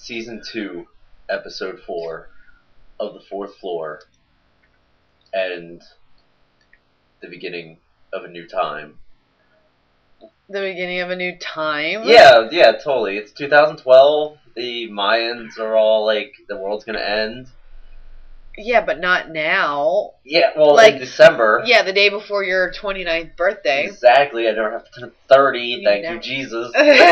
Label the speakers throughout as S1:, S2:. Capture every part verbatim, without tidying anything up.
S1: Season two, Episode four of The Fourth Floor, and the beginning of a new time.
S2: The beginning of a new time?
S1: Yeah, yeah, totally. It's two thousand twelve. The Mayans are all like, the world's gonna end.
S2: Yeah, but not now.
S1: Yeah, well,
S2: like,
S1: in December.
S2: Yeah, the day before your twenty-ninth birthday.
S1: Exactly. I never have to turn thirty.
S2: You
S1: Thank
S2: never.
S1: you, Jesus.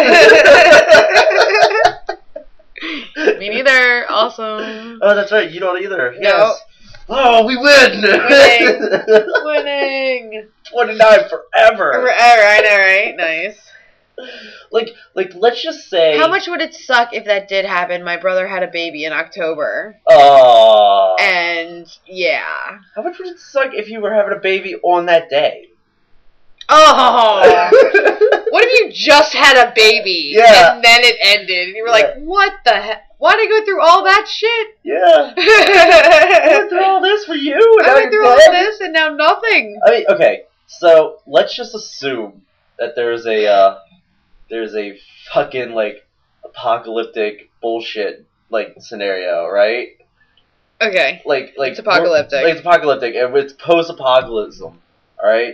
S2: Me neither. Awesome.
S1: Oh, that's right. You don't either.
S2: No.
S1: Yes. Oh, we win!
S2: Winning. Winning.
S1: twenty-nine forever.
S2: Forever. I know, right? Nice.
S1: Like, like, let's just say.
S2: How much would it suck if that did happen? My brother had a baby in October.
S1: Oh.
S2: And, yeah.
S1: How much would it suck if you were having a baby on that day?
S2: Oh. What if you just had a baby?
S1: Yeah.
S2: And then it ended. And you were
S1: Yeah.
S2: like, what the heck? Why'd I go through all that shit?
S1: Yeah. I went through all this for you, and
S2: I
S1: now
S2: went
S1: you're
S2: through all
S1: dead?
S2: this and now nothing.
S1: I mean, okay, so let's just assume that there's a, uh, there's a fucking, like, apocalyptic bullshit, like, scenario, right?
S2: Okay.
S1: Like, like
S2: It's apocalyptic.
S1: Like, it's apocalyptic, and it's post-apocalypse, alright?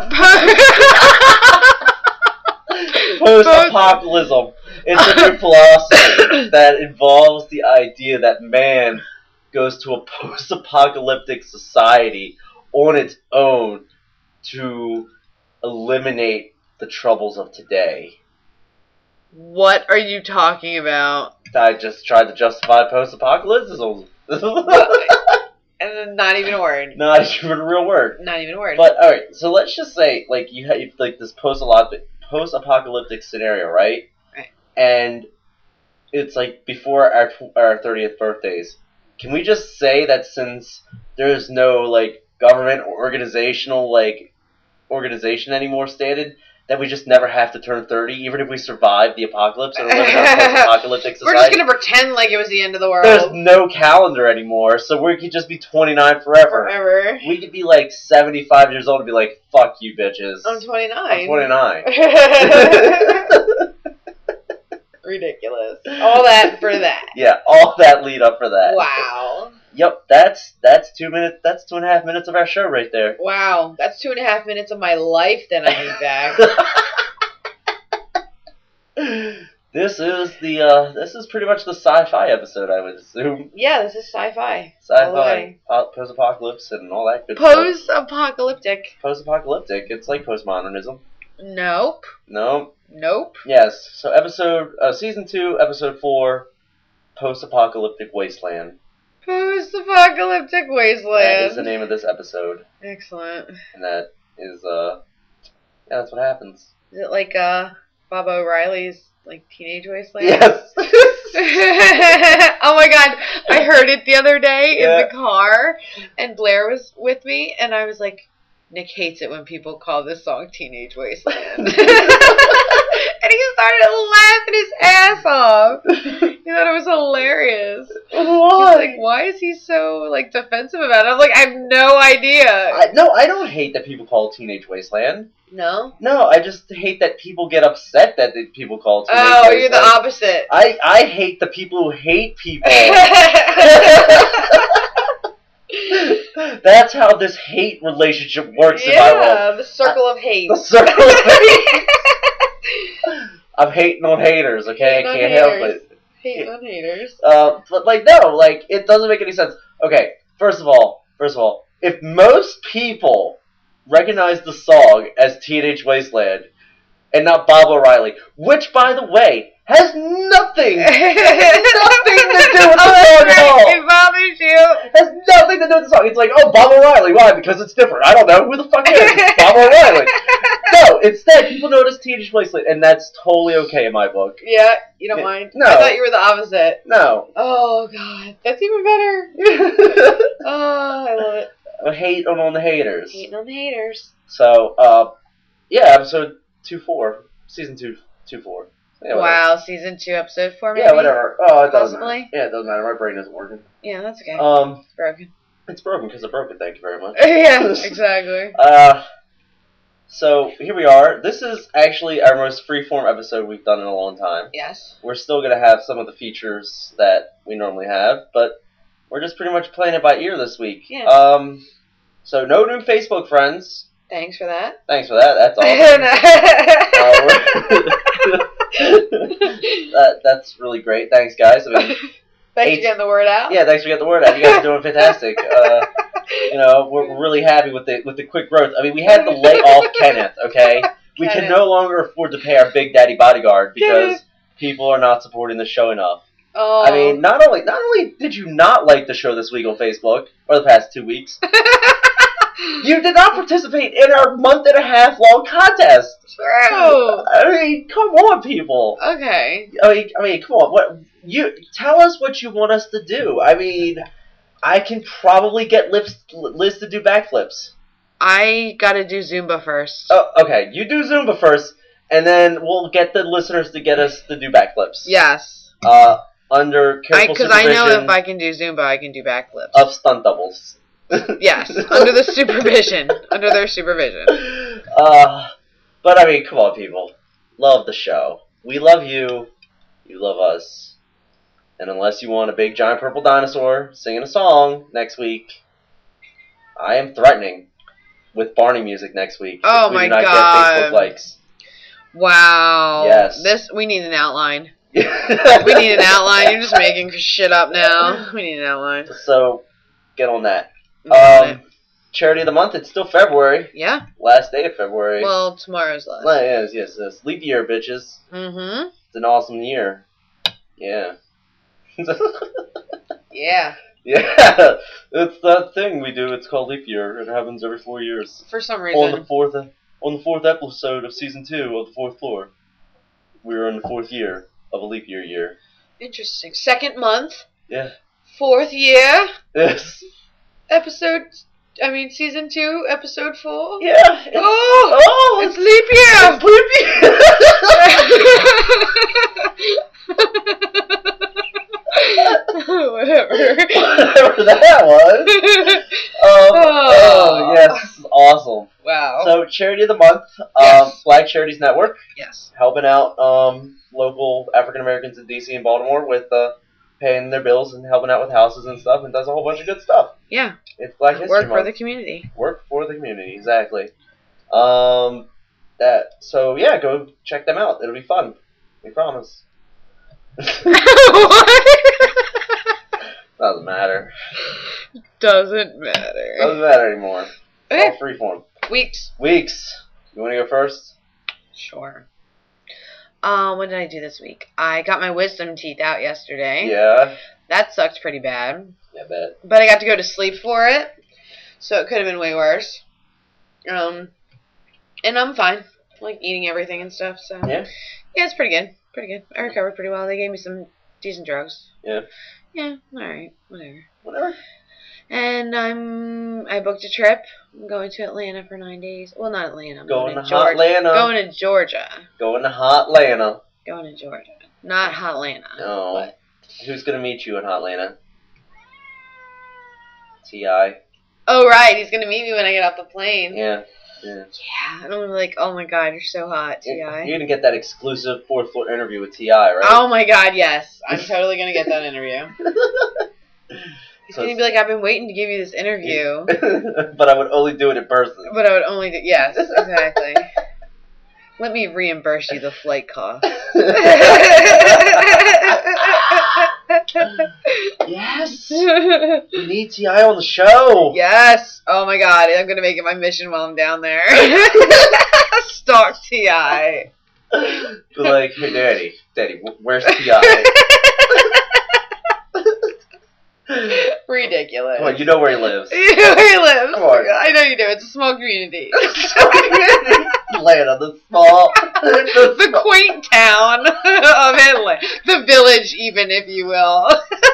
S1: Post-apocalypse. It's a new philosophy that involves the idea that man goes to a post-apocalyptic society on its own to eliminate the troubles of today.
S2: What are you talking about?
S1: I just tried to justify post-apocalypse.
S2: And then not even a word.
S1: Not even a real word.
S2: Not even a word.
S1: But alright, so let's just say, like, you have like this post-apocalyptic post-apocalyptic scenario, right?
S2: Right.
S1: And it's like before our our thirtieth birthdays. Can we just say that since there's no like government or organizational like organization anymore stated, that we just never have to turn thirty, even if we survive the apocalypse and live in a post-apocalyptic society?
S2: We're just gonna pretend like it was the end of the world.
S1: There's no calendar anymore, so we could just be twenty-nine forever.
S2: Forever.
S1: We could be like seventy-five years old and be like, fuck you bitches.
S2: I'm twenty-nine.
S1: I'm twenty-nine.
S2: Ridiculous. All that for that.
S1: Yeah, all that lead up for that.
S2: Wow.
S1: Yep, that's that's two minutes. That's two and a half minutes of our show right there.
S2: Wow, that's two and a half minutes of my life that I need back.
S1: This is the uh, this is pretty much the sci-fi episode, I would assume.
S2: Yeah, this is sci-fi.
S1: Sci-fi, po- post-apocalypse, and all that good stuff.
S2: Post-apocalyptic.
S1: Post-apocalyptic. It's like postmodernism.
S2: Nope.
S1: No.
S2: Nope.
S1: Yes. So episode, uh, season two, episode four, post-apocalyptic wasteland.
S2: Post-apocalyptic wasteland.
S1: That is the name of this episode,
S2: Excellent.
S1: and that is uh, yeah, that's what happens.
S2: Is it like uh Bob O'Reilly's like Teenage Wasteland?
S1: Yes.
S2: Oh my god, I heard it the other day in
S1: Yeah.
S2: the car, and Blair was with me, and I was like, Nick hates it when people call this song Teenage Wasteland. And he started laughing his ass off. He thought it was hilarious.
S1: Why?
S2: He's like, why is he so like defensive about it? I'm like, I have no idea.
S1: I, no, I don't hate that people call it Teenage Wasteland.
S2: No?
S1: No, I just hate that people get upset that the people call it Teenage
S2: Oh,
S1: Wasteland.
S2: you're the opposite.
S1: I, I hate the people who hate people. That's how this hate relationship works in my world.
S2: Yeah, the circle of hate.
S1: The circle of hate. I'm hating on haters, okay?
S2: Hating
S1: I
S2: on
S1: can't
S2: haters.
S1: help it.
S2: Hating on haters.
S1: Uh, but, like, no, like, it doesn't make any sense. Okay, first of all, first of all, if most people recognize the song as Teenage Wasteland and not Bob O'Reilly, which, by the way, has nothing, nothing to do with the song at all.
S2: It bothers you.
S1: Has nothing to do with the song. It's like, oh, Bob O'Reilly. Why? Because it's different. I don't know. Who the fuck is it? Bob O'Reilly. No, instead, people know it as Teenage Wasteland, and that's totally okay in my book.
S2: Yeah, you don't
S1: Yeah,
S2: mind?
S1: no.
S2: I thought you were the opposite.
S1: No.
S2: Oh, God. That's even better. Oh, I love it.
S1: I hate on, on the haters.
S2: Hating on the haters.
S1: So, uh, yeah, episode two four. Season two, two four. Yeah, whatever.
S2: Wow, season two, episode four, maybe?
S1: Yeah, whatever. Oh, it doesn't
S2: Possibly?
S1: matter. Yeah, it doesn't matter. My brain isn't working.
S2: Yeah, that's okay.
S1: Um,
S2: it's broken.
S1: It's broken because I broke it. Thank you very much.
S2: Yeah, exactly.
S1: Uh, So here we are. This is actually our most freeform episode we've done in a long time.
S2: Yes.
S1: We're still going to have some of the features that we normally have, but we're just pretty much playing it by ear this week.
S2: Yeah.
S1: Um, so no new Facebook friends.
S2: Thanks for that.
S1: Thanks for that. That's awesome. uh, that, that's really great. Thanks, guys. I mean,
S2: Thanks
S1: eight,
S2: for getting the word out.
S1: Yeah, thanks for getting the word out. You guys are doing fantastic. Uh, you know, we're, we're really happy with the with the quick growth. I mean, we had to lay off Kenneth. Okay, we
S2: Kenneth.
S1: can no longer afford to pay our Big Daddy bodyguard because people are not supporting the show enough.
S2: Oh.
S1: I mean, not only not only did you not like the show this week on Facebook or the past two weeks, you did not participate in our month and a half long contest.
S2: True.
S1: I mean, come on, people.
S2: Okay.
S1: I mean, I mean, come on. What you tell us what you want us to do? I mean, I can probably get Liz, Liz to do backflips.
S2: I gotta do Zumba first.
S1: Oh, okay. You do Zumba first, and then we'll get the listeners to get us to do backflips.
S2: Yes.
S1: Uh, under careful
S2: Because I,
S1: supervision
S2: know if I can do Zumba, I can do backflips.
S1: of stunt doubles.
S2: Yes, under the supervision. Under their supervision.
S1: Uh, but I mean, come on, people. Love the show. We love you. You love us. And unless you want a big giant purple dinosaur singing a song next week, I am threatening with Barney music next week.
S2: Oh
S1: if we
S2: my
S1: do not
S2: God.
S1: Get Facebook likes.
S2: Wow.
S1: Yes.
S2: This we need an outline. We need an outline. You're just making shit up now. We need an outline.
S1: So, get on that.
S2: Got
S1: Um, Charity of the month. It's still February.
S2: Yeah.
S1: Last day of February.
S2: Well, tomorrow's last.
S1: Well, yes, yes, yes. Leap year, bitches.
S2: Mm-hmm.
S1: It's an awesome year. Yeah.
S2: Yeah.
S1: Yeah. It's that thing we do. It's called leap year. It happens every four years.
S2: For some
S1: On
S2: reason.
S1: the fourth, on the fourth episode of season two of the fourth floor, we're in the fourth year of a leap year year.
S2: Interesting. Second month.
S1: Yeah.
S2: Fourth year.
S1: Yes.
S2: Episode. I mean, season two, episode four.
S1: Yeah. It's,
S2: Oh.
S1: oh,
S2: It's leap year.
S1: It's leap year.
S2: Whatever.
S1: Whatever that was. Um, oh. oh, yes. Awesome.
S2: Wow.
S1: So, Charity of the Month, um,
S2: Yes.
S1: Black Charities Network,
S2: yes.
S1: helping out um, local African Americans in D C and Baltimore with uh, paying their bills and helping out with houses and stuff, and does a whole bunch of good stuff.
S2: Yeah.
S1: It's Black History
S2: Work
S1: Month.
S2: for the community.
S1: Work for the community, exactly. Um, that so yeah, go check them out. It'll be fun. We promise.
S2: What?
S1: Doesn't matter.
S2: Doesn't matter.
S1: Doesn't matter anymore.
S2: Okay.
S1: All freeform.
S2: Weeks.
S1: Weeks. You want to go first?
S2: Sure. Um, what did I do this week? I got my wisdom teeth out yesterday.
S1: Yeah.
S2: That sucked pretty bad.
S1: Yeah, I bet.
S2: But I got to go to sleep for it, so it could have been way worse. Um, and I'm fine. Like eating everything and stuff. So
S1: Yeah.
S2: yeah, it's pretty good. Pretty good. I recovered pretty well. They gave me some decent drugs.
S1: Yeah.
S2: Yeah. All right. Whatever.
S1: Whatever.
S2: And I'm I booked a trip. I'm going to Atlanta for nine days. Well, not Atlanta. I'm
S1: Going
S2: going,
S1: to
S2: to Georgia.
S1: Hotlanta.
S2: Going to Georgia.
S1: Going to Hotlanta.
S2: Going to Georgia. Not Hotlanta.
S1: No.
S2: But
S1: Who's gonna meet you in Hotlanta? T I.
S2: oh right, he's gonna meet me when I get off the plane.
S1: Yeah. Yeah.
S2: Yeah. And I'm like, oh my god, you're so hot, T I.
S1: You're gonna get that exclusive fourth floor interview with T I, right?
S2: Oh my god, yes. I'm totally gonna get that interview. He's
S1: So
S2: gonna be like, I've been waiting to give you this interview.
S1: but I would only do it in person.
S2: But I would only do yes, exactly. Let me reimburse you the flight cost.
S1: Yes! We need T I on the show!
S2: Yes! Oh my god, I'm gonna make it my mission while I'm down there. Stalk T I.
S1: Be like, hey daddy, daddy, wh- where's T I?
S2: Ridiculous.
S1: Come on, you know where he lives.
S2: You know where he lives.
S1: Come on.
S2: I know you do. It's a small community.
S1: Atlanta, the small...
S2: The quaint town of Atlanta. The village, even, if you will.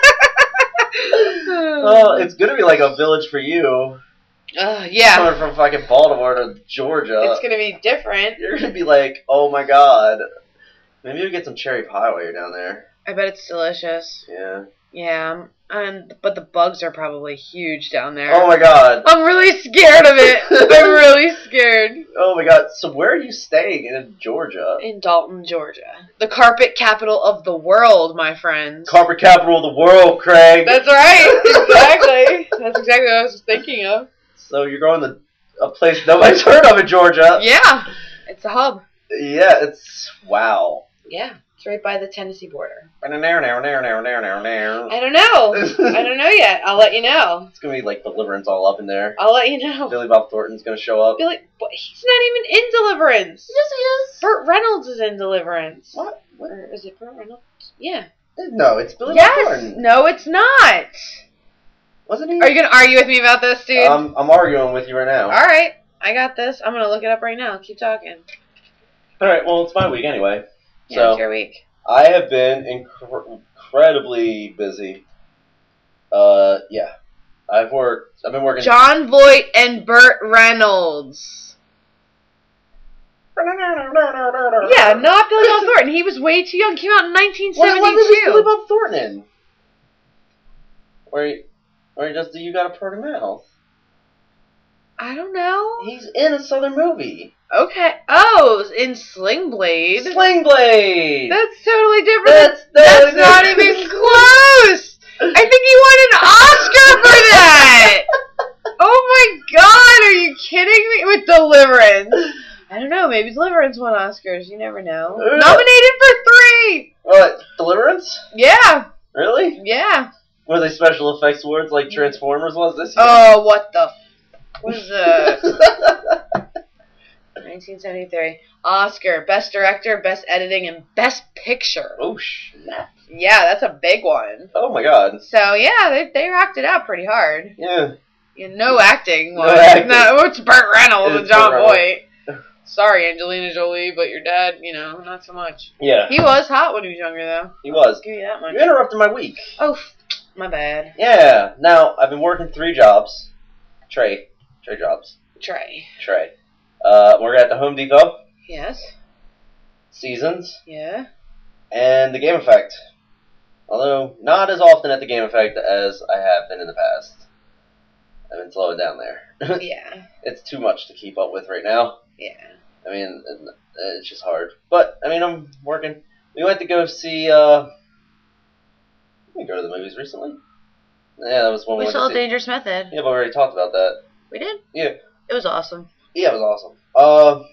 S1: Oh, it's gonna be like a village for you.
S2: Uh, yeah.
S1: Coming from fucking Baltimore to Georgia.
S2: It's gonna be different.
S1: You're gonna be like, oh my god. Maybe you'll get some cherry pie while you're down there.
S2: I bet it's delicious.
S1: Yeah.
S2: Yeah. And but the bugs are probably huge down there.
S1: Oh my god.
S2: I'm really scared of it. I'm really scared.
S1: Oh my god. So where are you staying in Georgia?
S2: In Dalton, Georgia. The carpet capital of the world, my friends.
S1: Carpet capital of the world, Craig.
S2: That's right. Exactly. That's exactly what I was thinking of.
S1: So you're going to a place nobody's heard of in Georgia.
S2: Yeah. It's a hub.
S1: Yeah, it's... Wow.
S2: Yeah. It's right by the Tennessee border.
S1: I
S2: I don't know. I don't know yet. I'll let you know.
S1: It's going to be like Deliverance all up in there.
S2: I'll let you know.
S1: Billy Bob Thornton's going to show up.
S2: Billy, but he's not even in Deliverance.
S1: Yes, he is.
S2: Burt Reynolds is in Deliverance.
S1: What? What?
S2: Or is it Burt Reynolds? Yeah.
S1: No, it's Billy Bob
S2: Yes.
S1: Thornton.
S2: No, it's not.
S1: Wasn't he?
S2: Are you gonna argue with me about this, dude?
S1: Um, I'm arguing with you right now.
S2: All right. I got this. I'm gonna look it up right now. Keep talking.
S1: All right. Well, it's my week anyway.
S2: Yeah,
S1: So
S2: it's your week.
S1: I have been incre- incredibly busy. Uh, yeah. I've worked. I've been working.
S2: John Voight and Burt Reynolds. Yeah, not Billy Bob Thornton. He was way too young. Came out in nineteen
S1: What, what movie is Billy
S2: seventy-two.
S1: Bob Thornton in? Where he, where he just, you got a pretty mouth.
S2: I don't know.
S1: He's in a Southern movie.
S2: Okay. Oh, in Sling Blade.
S1: Sling Blade!
S2: That's totally different.
S1: That's
S2: That's
S1: totally
S2: not
S1: different.
S2: even close. I think he won an Oscar for that. Oh my god, are you kidding me? With Deliverance. I don't know, maybe Deliverance won Oscars. You never know.
S1: Uh.
S2: Nominated for three.
S1: What? Deliverance?
S2: Yeah.
S1: Really?
S2: Yeah.
S1: Were they special effects awards like Transformers was this year?
S2: Oh, what the f- was the nineteen seventy-three Oscar Best Director, Best Editing, and Best Picture.
S1: Oh, snap.
S2: Yeah, that's a big one.
S1: Oh, my God.
S2: So yeah, they they rocked it out pretty hard.
S1: Yeah.
S2: Yeah, no acting.
S1: No
S2: was-
S1: acting.
S2: No, it's Burt Reynolds and
S1: It's
S2: John
S1: Burt
S2: Voight. Sorry, Angelina Jolie, but your dad, you know, not so much.
S1: Yeah.
S2: He was hot when he was younger, though.
S1: He was.
S2: I'll give you that much.
S1: You interrupted my week.
S2: Oh, f- my bad.
S1: Yeah. Now, I've been working three jobs. Trey. Trey jobs.
S2: Trey.
S1: Trey. Uh, we're at the Home Depot.
S2: Yes.
S1: Seasons.
S2: Yeah.
S1: And the Game Effect. Although, not as often at the Game Effect as I have been in the past. I've been slowing down there.
S2: Yeah.
S1: It's too much to keep up with right now.
S2: Yeah.
S1: I mean, it- it's just hard. But, I mean, I'm working. We went to go see, uh... Did we go to the movies recently? Yeah, that was one we
S2: We
S1: went
S2: saw
S1: to see.
S2: Dangerous Method.
S1: Yeah, but we already talked about that.
S2: We did?
S1: Yeah.
S2: It was awesome.
S1: Yeah, it was awesome. Uh,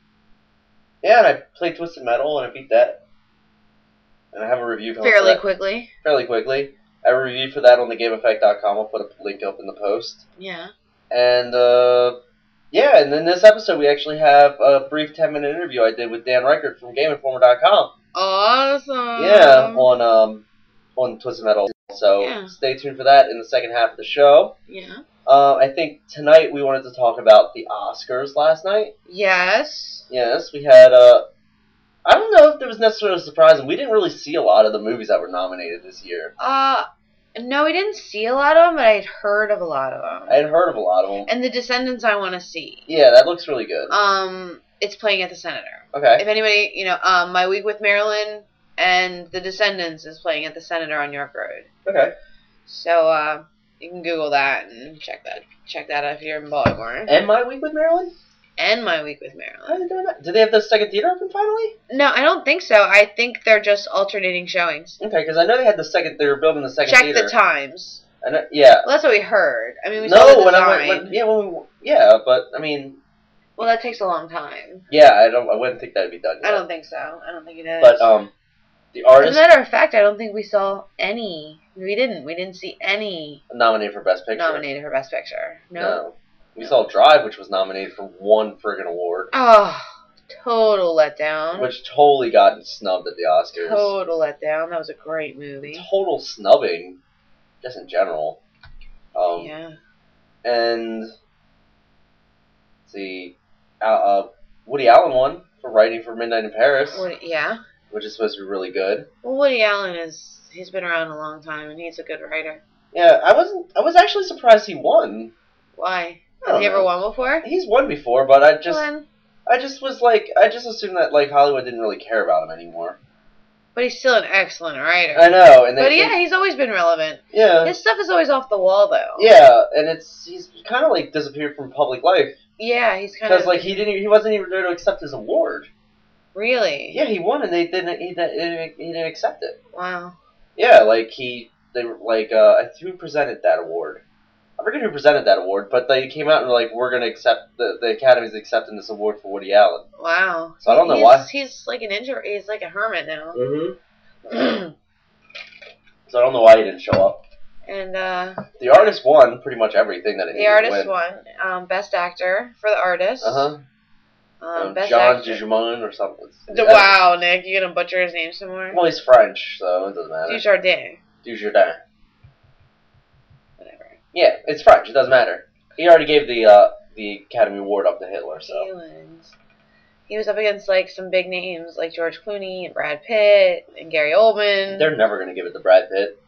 S1: yeah, and I played Twisted Metal, and I beat that. And I have a review coming
S2: Fairly
S1: for that
S2: quickly.
S1: fairly quickly. I have a review for that on the game effect dot com. I'll put a link up in the post.
S2: Yeah.
S1: And, uh, yeah, and in this episode, we actually have a brief ten-minute interview I did with Dan Reichert from game informer dot com.
S2: Awesome.
S1: Yeah, on, um, on Twisted Metal. So,
S2: Yeah.
S1: stay tuned for that in the second half of the show.
S2: Yeah.
S1: Uh, I think tonight we wanted to talk about the Oscars last night.
S2: Yes.
S1: Yes, we had, uh, I don't know if it was necessarily surprising. We didn't really see a lot of the movies that were nominated this year.
S2: Uh, no, we didn't see a lot of them, but I'd heard of a lot of them.
S1: I had heard of a lot of them.
S2: And The Descendants I want to see.
S1: Yeah, that looks really good.
S2: Um, it's playing at the Senator.
S1: Okay.
S2: If anybody, you know, um, My Week with Marilyn and The Descendants is playing at the Senator on York Road.
S1: Okay.
S2: So, uh, you can Google that and check that check that out if you're in Baltimore.
S1: And My Week with Marilyn?
S2: And My Week with
S1: How
S2: Marilyn.
S1: are they doing that? Did they have the second theater open finally?
S2: No, I don't think so. I think they're just alternating showings.
S1: Okay, because I know they had the second. They were building the second
S2: Check
S1: theater.
S2: the times.
S1: I know, yeah.
S2: Well, that's what we heard. I mean, we saw
S1: No,
S2: the
S1: when
S2: design.
S1: I went, when, yeah, when we, yeah, but I mean,
S2: Well, that takes a long time.
S1: yeah, I don't, I wouldn't think that'd be done yet.
S2: I don't think so. I don't think it is.
S1: But um, the
S2: As a
S1: artist
S2: matter of fact, I don't think we saw any. We didn't. We didn't see any
S1: nominated for Best Picture.
S2: nominated for Best Picture. No.
S1: No. We saw Drive, which was nominated for one friggin' award,
S2: Oh, total letdown.
S1: which totally got snubbed at the Oscars.
S2: Total letdown. That was a great movie.
S1: Total snubbing, just in general. Um,
S2: Yeah.
S1: And let's see, uh, uh, Woody Allen won for writing for Midnight in Paris,
S2: Woody, yeah.
S1: which is supposed to be really good.
S2: Well, Woody Allen is. He's been around a long time, and he's a good writer.
S1: Yeah, I wasn't. I was actually surprised he won.
S2: Why?
S1: I
S2: Has
S1: don't
S2: he ever
S1: know.
S2: won before?
S1: He's won before, but I just,
S2: Well, then,
S1: I just was like, I just assumed that like Hollywood didn't really care about him anymore.
S2: But he's still an excellent writer.
S1: I know, and they,
S2: But yeah,
S1: they,
S2: he's always been relevant.
S1: yeah,
S2: His stuff is always off the wall, though.
S1: yeah, and it's he's kind of like disappeared from public life
S2: Yeah, he's kind of
S1: because like he didn't, he wasn't even there to accept his award.
S2: Really.
S1: Yeah, he won, and they didn't, he didn't, he didn't accept it.
S2: Wow.
S1: Yeah, like he, they were like, uh, who presented that award? I forget who presented that award, but they came out and were like, we're gonna accept the the Academy's accepting this award for Woody Allen.
S2: Wow.
S1: So I don't know
S2: he's,
S1: why.
S2: He's like an intro. He's like a hermit now.
S1: Mm-hmm. So I don't know why he didn't show up.
S2: And uh,
S1: The Artist won pretty much everything that it
S2: the
S1: needed
S2: artist
S1: to win.
S2: won um, best actor for the artist.
S1: Uh huh.
S2: Um,
S1: Um,
S2: best
S1: John
S2: actor.
S1: Dujardin or something.
S2: D- Wow, Nick, you gonna butcher his name some more?
S1: Well, he's French, so it doesn't matter.
S2: Dujardin.
S1: Dujardin.
S2: Whatever.
S1: Yeah, it's French. It doesn't matter. He already gave the uh, the Academy Award up to Hitler, so.
S2: Feelings. He was up against like some big names like George Clooney and Brad Pitt and Gary Oldman.
S1: They're never gonna give it to Brad Pitt.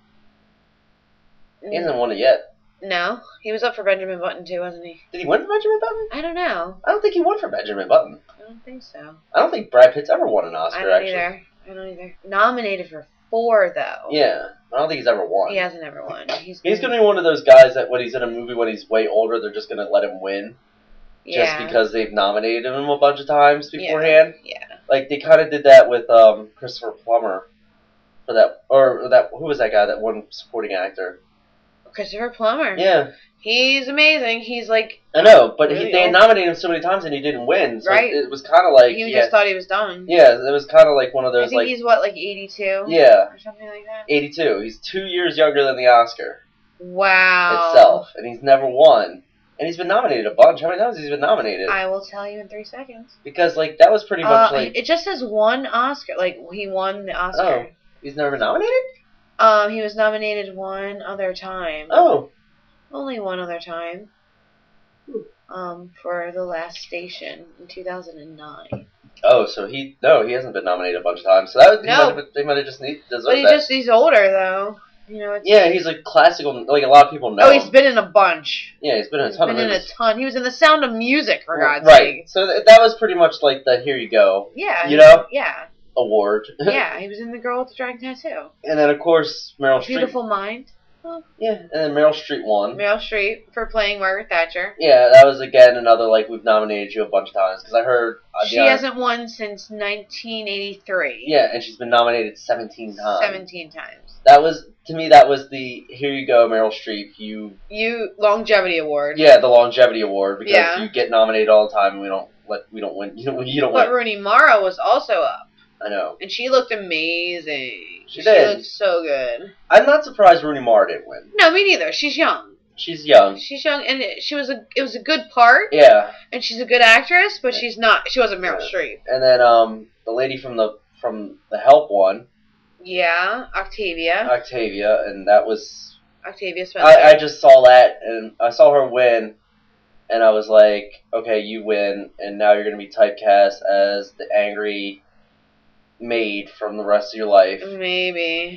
S1: He hasn't won it yet.
S2: No, he was up for Benjamin Button too, wasn't he?
S1: Did he win for Benjamin Button?
S2: I don't know.
S1: I don't think he won for Benjamin Button.
S2: I don't think so.
S1: I don't think Brad Pitt's ever won an Oscar,
S2: I don't
S1: actually.
S2: either. I don't either. Nominated for four though.
S1: Yeah, I don't think he's ever won.
S2: He hasn't ever won. He's,
S1: He's
S2: been-
S1: gonna be one of those guys that when he's in a movie when he's way older, they're just gonna let him win.
S2: yeah.
S1: Just because they've nominated him a bunch of times beforehand.
S2: Yeah.
S1: Like, they kind of did that with um, Christopher Plummer. For that, or that, who was that guy that won supporting actor?
S2: Christopher Plummer.
S1: Yeah,
S2: He's amazing. He's like,
S1: I know, but
S2: Really
S1: he, they
S2: old.
S1: nominated him so many times and he didn't win. So
S2: Right.
S1: it was kind of like,
S2: you
S1: yeah,
S2: just thought he was done.
S1: yeah, it was kind of like one of
S2: I
S1: those,
S2: think
S1: like,
S2: he's what, like eighty-two?
S1: yeah,
S2: Or something like that?
S1: eighty-two. He's two years younger than the Oscar
S2: Wow.
S1: itself, and he's never won. And he's been nominated a bunch. How many times has he been nominated?
S2: I will tell you in three seconds.
S1: Because, like, that was pretty much
S2: Uh,
S1: like,
S2: it just says one Oscar. Like, he won the Oscar.
S1: he's never been nominated?
S2: Um, he was nominated one other time.
S1: Oh.
S2: Only one other time.
S1: Hmm.
S2: Um, for The Last Station in two thousand nine.
S1: Oh, so he, no, he hasn't been nominated a bunch of times. So that was,
S2: No.
S1: he might have, they might have just need, deserved
S2: But he
S1: that.
S2: just, he's older, though. You know, it's,
S1: Yeah, he's like classical, like a lot of people know.
S2: Oh, he's been in a bunch.
S1: Yeah, he's been in a
S2: He's
S1: ton
S2: been
S1: of
S2: in a
S1: movies.
S2: ton. He was in The Sound of Music, for God's
S1: right.
S2: sake.
S1: So th- that was pretty much like the Here You Go
S2: Yeah.
S1: You know?
S2: Yeah.
S1: award.
S2: Yeah, he was in The Girl with the Dragon Tattoo.
S1: And then, of course, Meryl Streep.
S2: Beautiful Mind.
S1: Yeah, and then Meryl Streep won.
S2: Meryl Streep for playing Margaret Thatcher.
S1: Yeah, that was, again, another, like, we've nominated you a bunch of times. Because I heard... Uh,
S2: She
S1: the-
S2: hasn't won since nineteen eighty-three.
S1: Yeah, and she's been nominated seventeen times.
S2: seventeen times.
S1: That was, to me, that was the Here You Go, Meryl Streep. You...
S2: You longevity award.
S1: Yeah, the longevity award. Because
S2: Yeah.
S1: you get nominated all the time and we don't, let, we don't win. You don't, you don't
S2: But
S1: win.
S2: Rooney Mara was also up,
S1: I know.
S2: and she looked amazing.
S1: She did.
S2: looked so good.
S1: I'm not surprised Rooney Mara didn't win.
S2: No, me neither. She's young.
S1: She's young.
S2: She's young, and it, she was a. It was a good part,
S1: Yeah.
S2: and she's a good actress, but she's not. She wasn't Meryl
S1: Yeah.
S2: Streep.
S1: And then um, the lady from the from the Help one,
S2: Yeah, Octavia.
S1: Octavia, and that was
S2: Octavia Spencer.
S1: I, I just saw that and I saw her win, and I was like, okay, you win, and now you're gonna be typecast as the angry maid from the rest of your life,
S2: Maybe.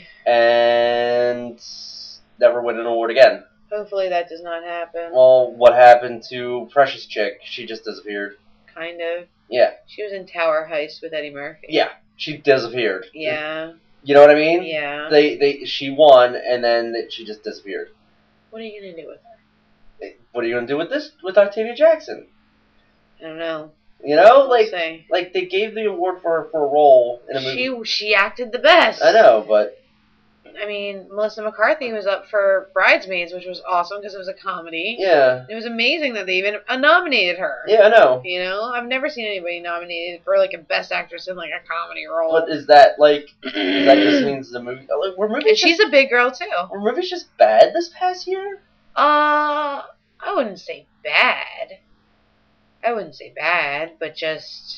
S1: and never win an award again.
S2: Hopefully that does not happen.
S1: Well, what happened to Precious Chick? She just disappeared.
S2: Kind of.
S1: Yeah,
S2: She was in Tower Heist with Eddie Murphy.
S1: yeah, she disappeared.
S2: Yeah.
S1: You know what I mean?
S2: Yeah.
S1: They they she won, and then she just disappeared.
S2: What are you gonna do with her?
S1: What are you gonna do with this with Octavia Jackson?
S2: I don't know.
S1: You know,
S2: We'll
S1: like
S2: see.
S1: like they gave the award for her for a role in a movie.
S2: She she acted the best.
S1: I know, but
S2: I mean, Melissa McCarthy was up for Bridesmaids, which was awesome because it was a comedy.
S1: yeah,
S2: It was amazing that they even uh, nominated her.
S1: yeah, I know.
S2: You know, I've never seen anybody nominated for like a best actress in like a comedy role.
S1: But is that like that just means the movie? Like, were
S2: and
S1: movies
S2: she's
S1: just,
S2: a big girl too.
S1: were movies just bad this past year?
S2: Uh, I wouldn't say bad. I wouldn't say bad, but just.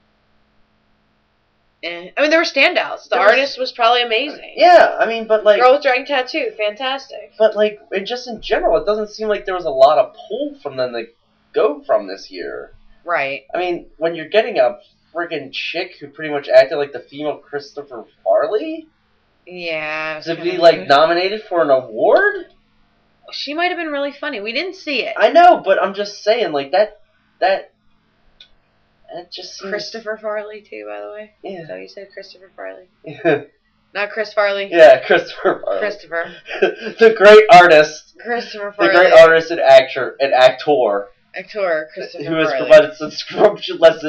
S2: Eh. I mean, there were standouts. The
S1: There was-
S2: artist was probably amazing.
S1: Yeah, I mean, but like,
S2: Girl with Dragon Tattoo, fantastic.
S1: but like, and just in general, it doesn't seem like there was a lot of pull from them to go from this year.
S2: Right.
S1: I mean, when you're getting a friggin' chick who pretty much acted like the female Christopher Farley
S2: Yeah. it was
S1: to
S2: kinda
S1: be like
S2: weird.
S1: nominated for an award.
S2: She might have been really funny. We didn't see it.
S1: I know, but I'm just saying, like that, that, that just seems.
S2: Christopher Farley too, by the way.
S1: Yeah.
S2: So you said Christopher Farley.
S1: Yeah.
S2: Not Chris Farley.
S1: Yeah, Christopher Farley.
S2: Christopher.
S1: The great artist.
S2: Christopher
S1: The
S2: Farley.
S1: great artist and actor and actor.
S2: Actor Christopher
S1: Who has
S2: Farley.
S1: provided some scrumptious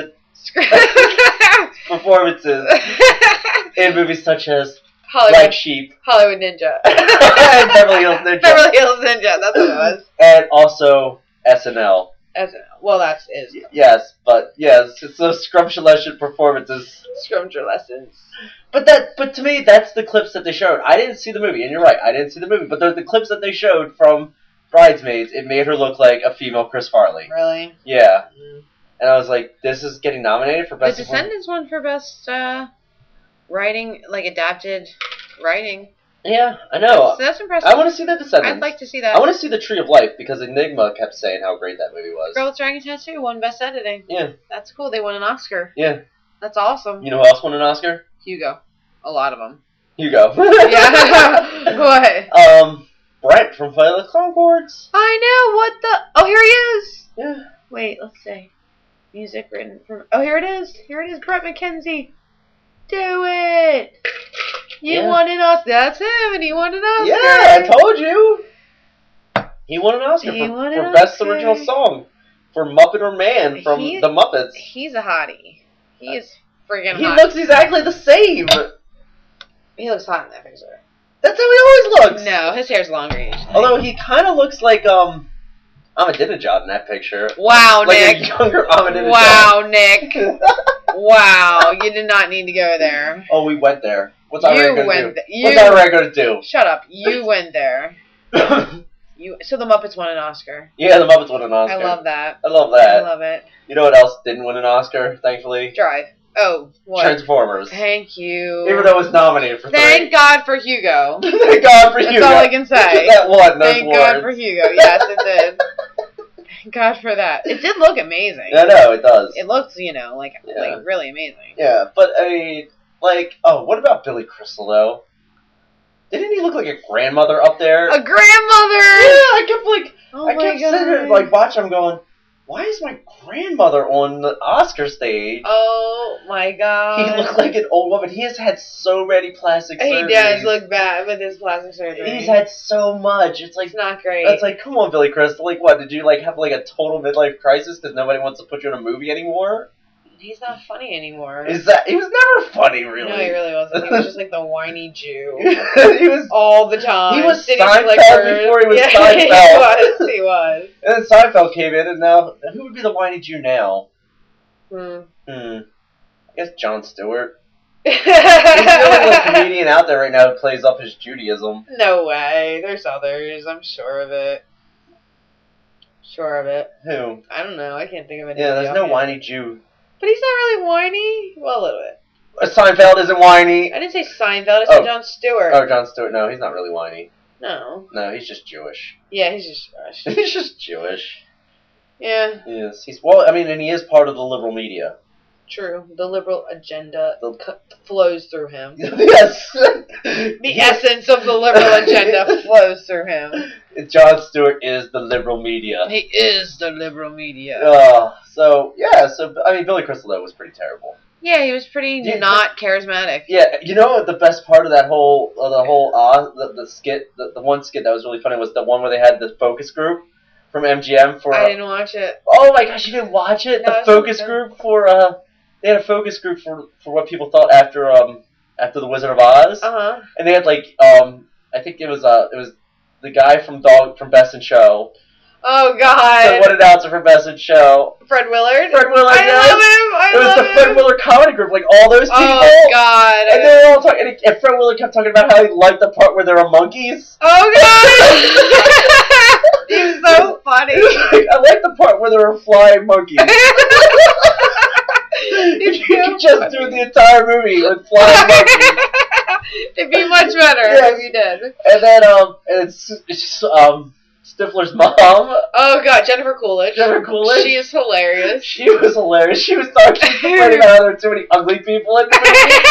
S1: performances in movies such as
S2: Hollywood.
S1: Black Sheep.
S2: Hollywood Ninja.
S1: Beverly Hills Ninja.
S2: Beverly Hills Ninja. That's what it was.
S1: And also S N L.
S2: As well, that's is
S1: Yes, but yes, it's those scrumptious performances.
S2: Scrumger lessons.
S1: But that, but to me, that's the clips that they showed. I didn't see the movie, and you're right, I didn't see the movie. But they're the clips that they showed from Bridesmaids. It made her look like a female Chris Farley.
S2: Really?
S1: Yeah,
S2: Mm.
S1: and I was like, this is getting nominated for
S2: The
S1: best.
S2: Descendants won for best uh, writing, like adapted writing.
S1: Yeah, I know.
S2: So that's impressive.
S1: I want to see the Descendants.
S2: I'd like to see that.
S1: I want to see the Tree of Life because Enigma kept saying how great that movie was.
S2: Girl with Dragon Tattoo won best editing.
S1: Yeah,
S2: That's cool. They won an Oscar.
S1: yeah.
S2: That's awesome.
S1: You know who else won an Oscar?
S2: Hugo. A lot of them.
S1: Hugo.
S2: Yeah. What?
S1: Um, Brent from Flight of the Conchords.
S2: I know. What the? Oh, here he is.
S1: Yeah.
S2: Wait, let's see. Music written from. Oh, here it is. Here it is. Brett McKenzie. Do it. You
S1: Yeah.
S2: won an Oscar. That's him, and he won an Oscar.
S1: Yeah, I told you. He won an Oscar
S2: He
S1: for,
S2: won
S1: for
S2: an
S1: Best
S2: Oscar.
S1: Original Song for Muppet or Man from
S2: He-
S1: the Muppets.
S2: He's a hottie. He is freaking
S1: He
S2: hot.
S1: looks exactly the same.
S2: he looks hot in that picture.
S1: That's how he always looks.
S2: No, his hair's longer usually.
S1: Although he kind of looks like um Ahmadinejad in that picture.
S2: Wow,
S1: Like
S2: Nick.
S1: a younger Ahmadinejad.
S2: Wow, Nick. Wow, you did not need to go there.
S1: Oh, we went there. What's our
S2: You
S1: reg gonna
S2: went
S1: do?
S2: th- you-
S1: What's our reg gonna do?
S2: Shut up. You went there. You. So the Muppets won an Oscar.
S1: Yeah, the Muppets won an Oscar.
S2: I love that.
S1: I love
S2: I
S1: that.
S2: love it.
S1: You know what else didn't win an Oscar, thankfully?
S2: Drive. Oh, what?
S1: Transformers.
S2: Thank you.
S1: Even though it was nominated for
S2: Thank
S1: three.
S2: God for Hugo.
S1: Thank God for
S2: That's
S1: Hugo.
S2: all I can say.
S1: That won those
S2: Thank God
S1: awards.
S2: for Hugo. Yes, it did. Thank God for that. It did look amazing.
S1: I know, it does.
S2: It looks, you know, like
S1: Yeah.
S2: like really amazing.
S1: Yeah, but I mean, like, oh, what about Billy Crystal, though? Didn't he look like a grandmother up there?
S2: A grandmother.
S1: Yeah, I kept like,
S2: Oh
S1: I
S2: my
S1: kept
S2: God.
S1: sitting there like watching him, going, "Why is my grandmother on the Oscar stage?"
S2: Oh my God.
S1: He looked like an old woman. He has had so many plastic
S2: He
S1: surgeries.
S2: does look bad with his plastic surgery.
S1: He's had so much. It's like,
S2: It's not great.
S1: it's like, come on, Billy Crystal. Like, what? Did you like have like a total midlife crisis because nobody wants to put you in a movie anymore?
S2: He's not funny anymore.
S1: Is that? He was never funny, really.
S2: No, he really wasn't. He was just like the whiny Jew
S1: he was.
S2: all the time.
S1: He was
S2: City
S1: Seinfeld
S2: Slickers.
S1: before he was
S2: yeah,
S1: Seinfeld.
S2: He was. He was.
S1: And then Seinfeld came in, and now who would be the whiny Jew now?
S2: Hmm.
S1: Hmm. I guess Jon Stewart. He's the only like, comedian out there right now who plays up his Judaism.
S2: No way. There's others. I'm sure of it. Sure of it.
S1: Who?
S2: I don't know. I can't think of any.
S1: Yeah, there's no
S2: offhand.
S1: whiny Jew.
S2: But he's not really whiny. Well, a little bit.
S1: Uh, Seinfeld isn't whiny.
S2: I didn't say Seinfeld. I said
S1: Oh.
S2: Jon Stewart.
S1: Oh, Jon Stewart. No, he's not really whiny.
S2: No.
S1: No, he's just Jewish.
S2: Yeah, he's just Jewish.
S1: He's just Jewish.
S2: Yeah,
S1: Yes, he's well. I mean, and he is part of the liberal media.
S2: true. The liberal agenda
S1: The-
S2: c- flows through him.
S1: yes.
S2: The essence of the liberal agenda flows through him.
S1: Jon Stewart is the liberal media.
S2: He is the liberal media.
S1: Uh, so yeah, so I mean, Billy Crystal though was pretty terrible.
S2: Yeah, he was pretty
S1: Yeah,
S2: not charismatic.
S1: Yeah, you know what the best part of that whole, uh, the whole, uh, the, the skit, the, the one skit that was really funny was the one where they had the focus group from M G M for.
S2: I
S1: Uh,
S2: didn't watch it.
S1: oh my gosh, you didn't watch it?
S2: No,
S1: the
S2: it's
S1: focus
S2: not.
S1: group for uh, they had a focus group for for what people thought after um after the Wizard of Oz,
S2: Uh huh.
S1: and they had like um I think it was uh it was the guy from Dog from Best in Show.
S2: Oh
S1: So
S2: God.
S1: what announcer for Best in Show?
S2: Fred Willard.
S1: Fred Willard.
S2: I
S1: yes.
S2: love him. I
S1: It was
S2: love
S1: the
S2: him.
S1: Fred Willard comedy group, like all those people.
S2: Oh God.
S1: And they were all talking, and, and Fred Willard kept talking about how he liked the part where there are monkeys.
S2: Oh God. He's so funny.
S1: I like the part where there are flying monkeys. If you
S2: so
S1: could just
S2: funny.
S1: do the entire movie with flying monkeys.
S2: It'd be much better
S1: Yes.
S2: if you did.
S1: And then, um, and it's, it's um, Stifler's mom,
S2: Oh God, Jennifer Coolidge.
S1: Jennifer Coolidge.
S2: She is hilarious.
S1: She was hilarious. She was talking complaining about how there were too many ugly people in the movie.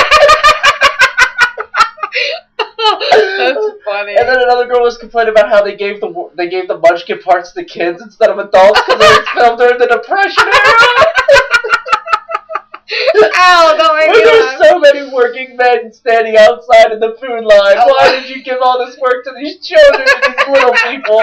S2: That's funny.
S1: And then another girl was complaining about how they gave the they gave the munchkin parts to kids instead of adults because it was filmed during the Depression era.
S2: Ow, don't make
S1: Well,
S2: me
S1: there's
S2: laugh.
S1: so many working men standing outside in the food line. Why did you give all this work to these children and these little people?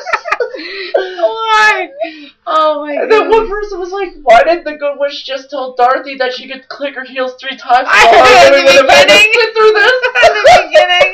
S2: Why? Oh my god.
S1: And then one person was like, why didn't the Good Witch just tell Dorothy that she could click her heels three times?
S2: I
S1: so hard
S2: at
S1: that we would
S2: the
S1: have had to
S2: beginning.
S1: sit through this?
S2: At the beginning.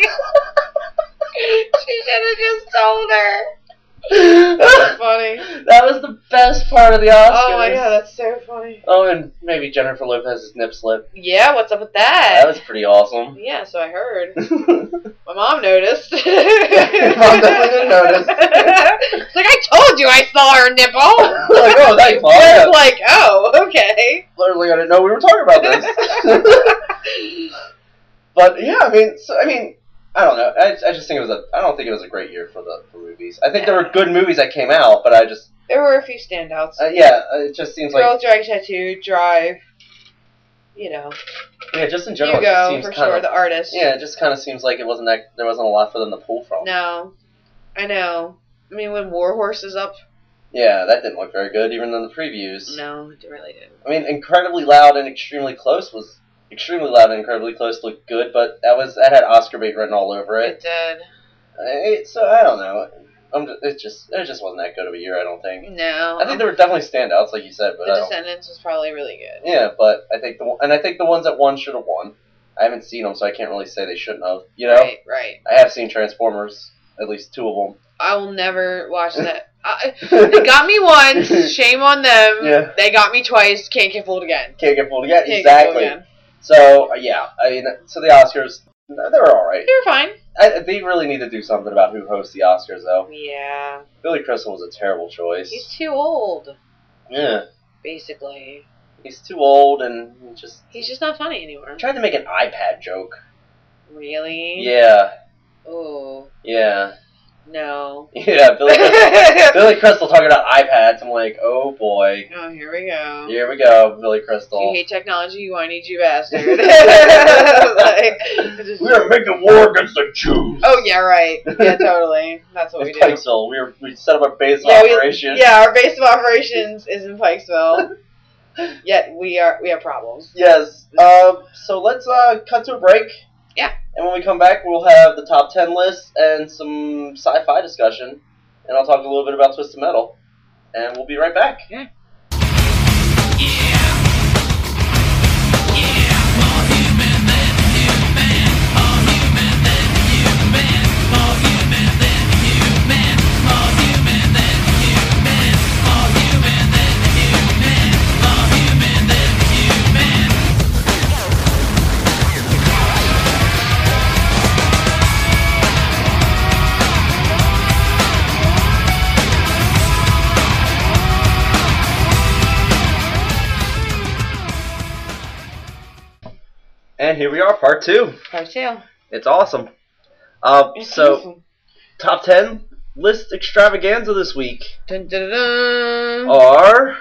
S2: She should have just told her. That's funny.
S1: That was the best part of the Oscars.
S2: Oh my god, that's so funny.
S1: Oh, and maybe Jennifer Lopez's nip slip.
S2: Yeah, what's up with that?
S1: That was pretty awesome.
S2: Yeah, so I heard. My mom noticed.
S1: Your mom definitely did notice.
S2: It's like, I told you I saw her nipple.
S1: Like, oh, thanks, Mom.
S2: I
S1: Yeah.
S2: was like, oh, okay.
S1: Literally, I didn't know we were talking about this. But yeah, I mean, so, I mean, I don't know. I, I just think it was a. I don't think it was a great year for the for movies. I think
S2: Yeah.
S1: there were good movies that came out, but I just.
S2: There were a few standouts.
S1: Uh, yeah, it just seems
S2: Girl
S1: like.
S2: with Dragon Tattoo, Drive. You know,
S1: Yeah, just in general, it
S2: Hugo
S1: seems
S2: for
S1: kind
S2: sure.
S1: of.
S2: The artist.
S1: Yeah, it just kind of seems like it wasn't that there wasn't a lot for them to pull from.
S2: No, I know. I mean, when War Horse is up,
S1: Yeah, that didn't look very good, even in the previews.
S2: no, it really didn't.
S1: I mean, Incredibly Loud and Extremely Close was Extremely Loud and Incredibly Close looked good, but that was that had Oscar bait written all over
S2: It
S1: it.
S2: did.
S1: It- so I don't know. I'm just, it just it just wasn't that good of a year. I don't think.
S2: No.
S1: I think there were definitely standouts, like you said, but I
S2: The
S1: don't.
S2: Descendants was probably really good.
S1: Yeah, but I think the and I think the ones that won should have won. I haven't seen them, so I can't really say they shouldn't have. You know,
S2: Right, right.
S1: I have seen Transformers, at least two of them.
S2: I will never watch that. I, they got me once. Shame on them.
S1: Yeah.
S2: They got me twice. Can't get fooled again.
S1: Can't get fooled again.
S2: Can't get fooled
S1: Exactly.
S2: again.
S1: So uh, yeah, I mean, so the Oscars, they were all right.
S2: They were fine.
S1: I, they really need to do something about who hosts the Oscars, though.
S2: Yeah.
S1: Billy Crystal was a terrible choice.
S2: He's too old,
S1: Yeah,
S2: basically.
S1: he's too old and he just
S2: He's just not funny anymore.
S1: tried to make an iPad joke.
S2: Really?
S1: Yeah,
S2: Oh,
S1: yeah,
S2: no.
S1: yeah. Billy Crystal, Billy Crystal talking about iPads. I'm like, oh boy,
S2: Oh, here we go.
S1: here we go, Billy
S2: If you
S1: Crystal.
S2: hate technology, why need you bastard? Like, just-
S1: We are making war against the Jews.
S2: Oh, yeah, right. Yeah, totally. That's what we
S1: It's
S2: do.
S1: Pikesville. We were we set up our base of
S2: Yeah, we-
S1: operations.
S2: Yeah, our base of operations is in Pikesville. Yet we are we have problems.
S1: Yes. Um. So let's uh cut to a break.
S2: Yeah.
S1: And when we come back, we'll have the top ten list and some sci-fi discussion, and I'll talk a little bit about Twisted Metal, and we'll be right back.
S2: Yeah.
S1: And here we are, part two.
S2: Part two.
S1: It's awesome. Uh,
S2: It's
S1: so
S2: awesome.
S1: top ten list extravaganza this week
S2: Dun, dun, dun, dun.
S1: are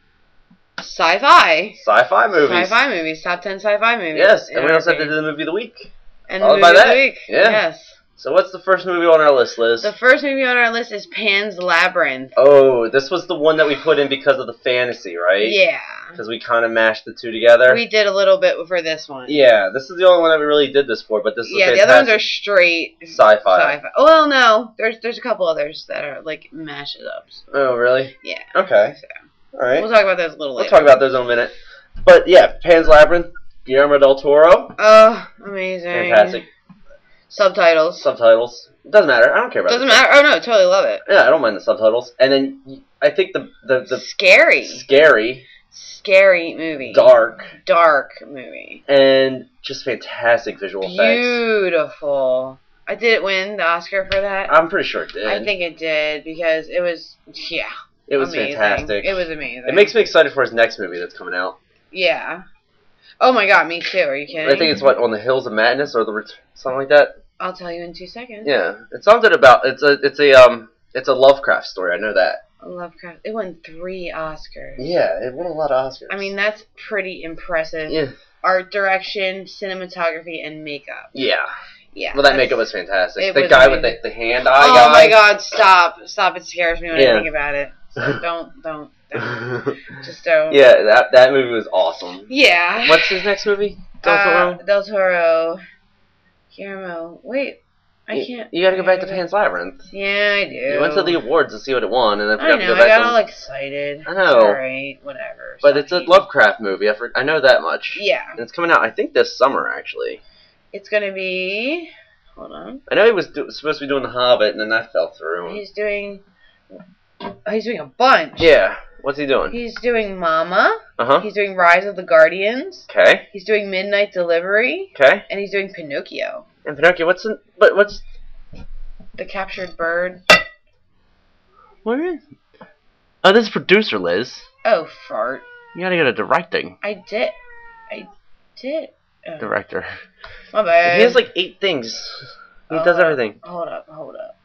S2: Sci-fi.
S1: sci-fi movies.
S2: Sci-fi movies. Top ten sci-fi movies.
S1: Yes,
S2: in
S1: and we
S2: our
S1: also have to
S2: opinion.
S1: do the movie of the week.
S2: And the
S1: followed
S2: movie
S1: by
S2: of
S1: that.
S2: the week.
S1: Yeah.
S2: Yes.
S1: So what's the first movie on our list, Liz?
S2: The first movie on our list is Pan's Labyrinth.
S1: Oh, this was the one that we put in because of the fantasy, right?
S2: Yeah.
S1: Because we kind of mashed the two together.
S2: We did a little bit for this one.
S1: Yeah, this is the only one that we really did this for, but this is
S2: Yeah,
S1: a
S2: the other ones are
S1: fantastic
S2: straight
S1: sci-fi.
S2: sci-fi. Oh, well, no. There's there's a couple others that are like mashes ups.
S1: Oh, really?
S2: Yeah.
S1: Okay.
S2: So,
S1: All right.
S2: we'll talk about those a little
S1: We'll
S2: later.
S1: talk about those in a minute. But yeah, Pan's Labyrinth, Guillermo del Toro,
S2: Oh, amazing.
S1: fantastic.
S2: Subtitles.
S1: Subtitles. Doesn't matter. I don't care about
S2: Doesn't
S1: the
S2: matter. Oh, no, totally love it.
S1: Yeah, I don't mind the subtitles. And then I think the the, the
S2: Scary.
S1: scary,
S2: Scary movie.
S1: dark,
S2: Dark movie.
S1: and just fantastic visual effects.
S2: Beautiful. I did it win the Oscar for that.
S1: I'm pretty sure it did.
S2: I think it did because it was, yeah.
S1: it was
S2: amazing.
S1: fantastic.
S2: It was amazing.
S1: It makes me excited for his next movie that's coming out.
S2: Yeah. Oh my god, me too. Are you kidding?
S1: I think it's what On the Hills of Madness or the ret- something like that.
S2: I'll tell you in two seconds.
S1: Yeah, it's something about it's a it's a um it's a Lovecraft story. I know that.
S2: Lovecraft. It won three Oscars.
S1: Yeah, it won a lot of Oscars.
S2: I mean, that's pretty impressive.
S1: yeah,
S2: Art direction, cinematography, and makeup.
S1: yeah.
S2: Yeah.
S1: Well, that
S2: that's-
S1: makeup was fantastic.
S2: it
S1: The
S2: was
S1: guy with the,
S2: amazing.
S1: the hand eye
S2: Oh
S1: guy.
S2: my god, stop. Stop. It scares me when
S1: Yeah.
S2: I think about it. So don't, don't, don't. Just don't.
S1: Yeah, that that movie was awesome.
S2: Yeah.
S1: What's his next movie? Del Toro?
S2: Uh, Del Toro. Guillermo. Wait, I
S1: You-
S2: can't.
S1: You gotta go
S2: I
S1: back to
S2: gotta
S1: Pan's Labyrinth.
S2: Yeah, I do.
S1: You went to the awards to see what it won, and then
S2: I
S1: forgot to
S2: know,
S1: go
S2: I
S1: back
S2: got
S1: to
S2: all excited.
S1: I know.
S2: Alright, whatever.
S1: But
S2: Stop
S1: it's a
S2: hating.
S1: Lovecraft movie. I, for, I know that much.
S2: Yeah.
S1: And it's coming out, I think, this summer, actually.
S2: It's gonna be. Hold on.
S1: I know he was do, supposed to be doing The Hobbit, and then that fell through.
S2: He's doing. Oh, he's doing a bunch.
S1: Yeah. What's he doing?
S2: He's doing Mama.
S1: Uh-huh.
S2: He's doing Rise of the Guardians.
S1: Okay.
S2: He's doing Midnight Delivery.
S1: Okay.
S2: And he's doing Pinocchio.
S1: And Pinocchio, what's in... But what's...
S2: The Captured Bird.
S1: What is... Oh, this is producer, Liz.
S2: Oh, fart.
S1: You gotta go to directing.
S2: I did. I did. Oh,
S1: Director.
S2: my bad.
S1: He has like eight things. He
S2: Hold
S1: does
S2: up,
S1: everything.
S2: Hold up, hold up.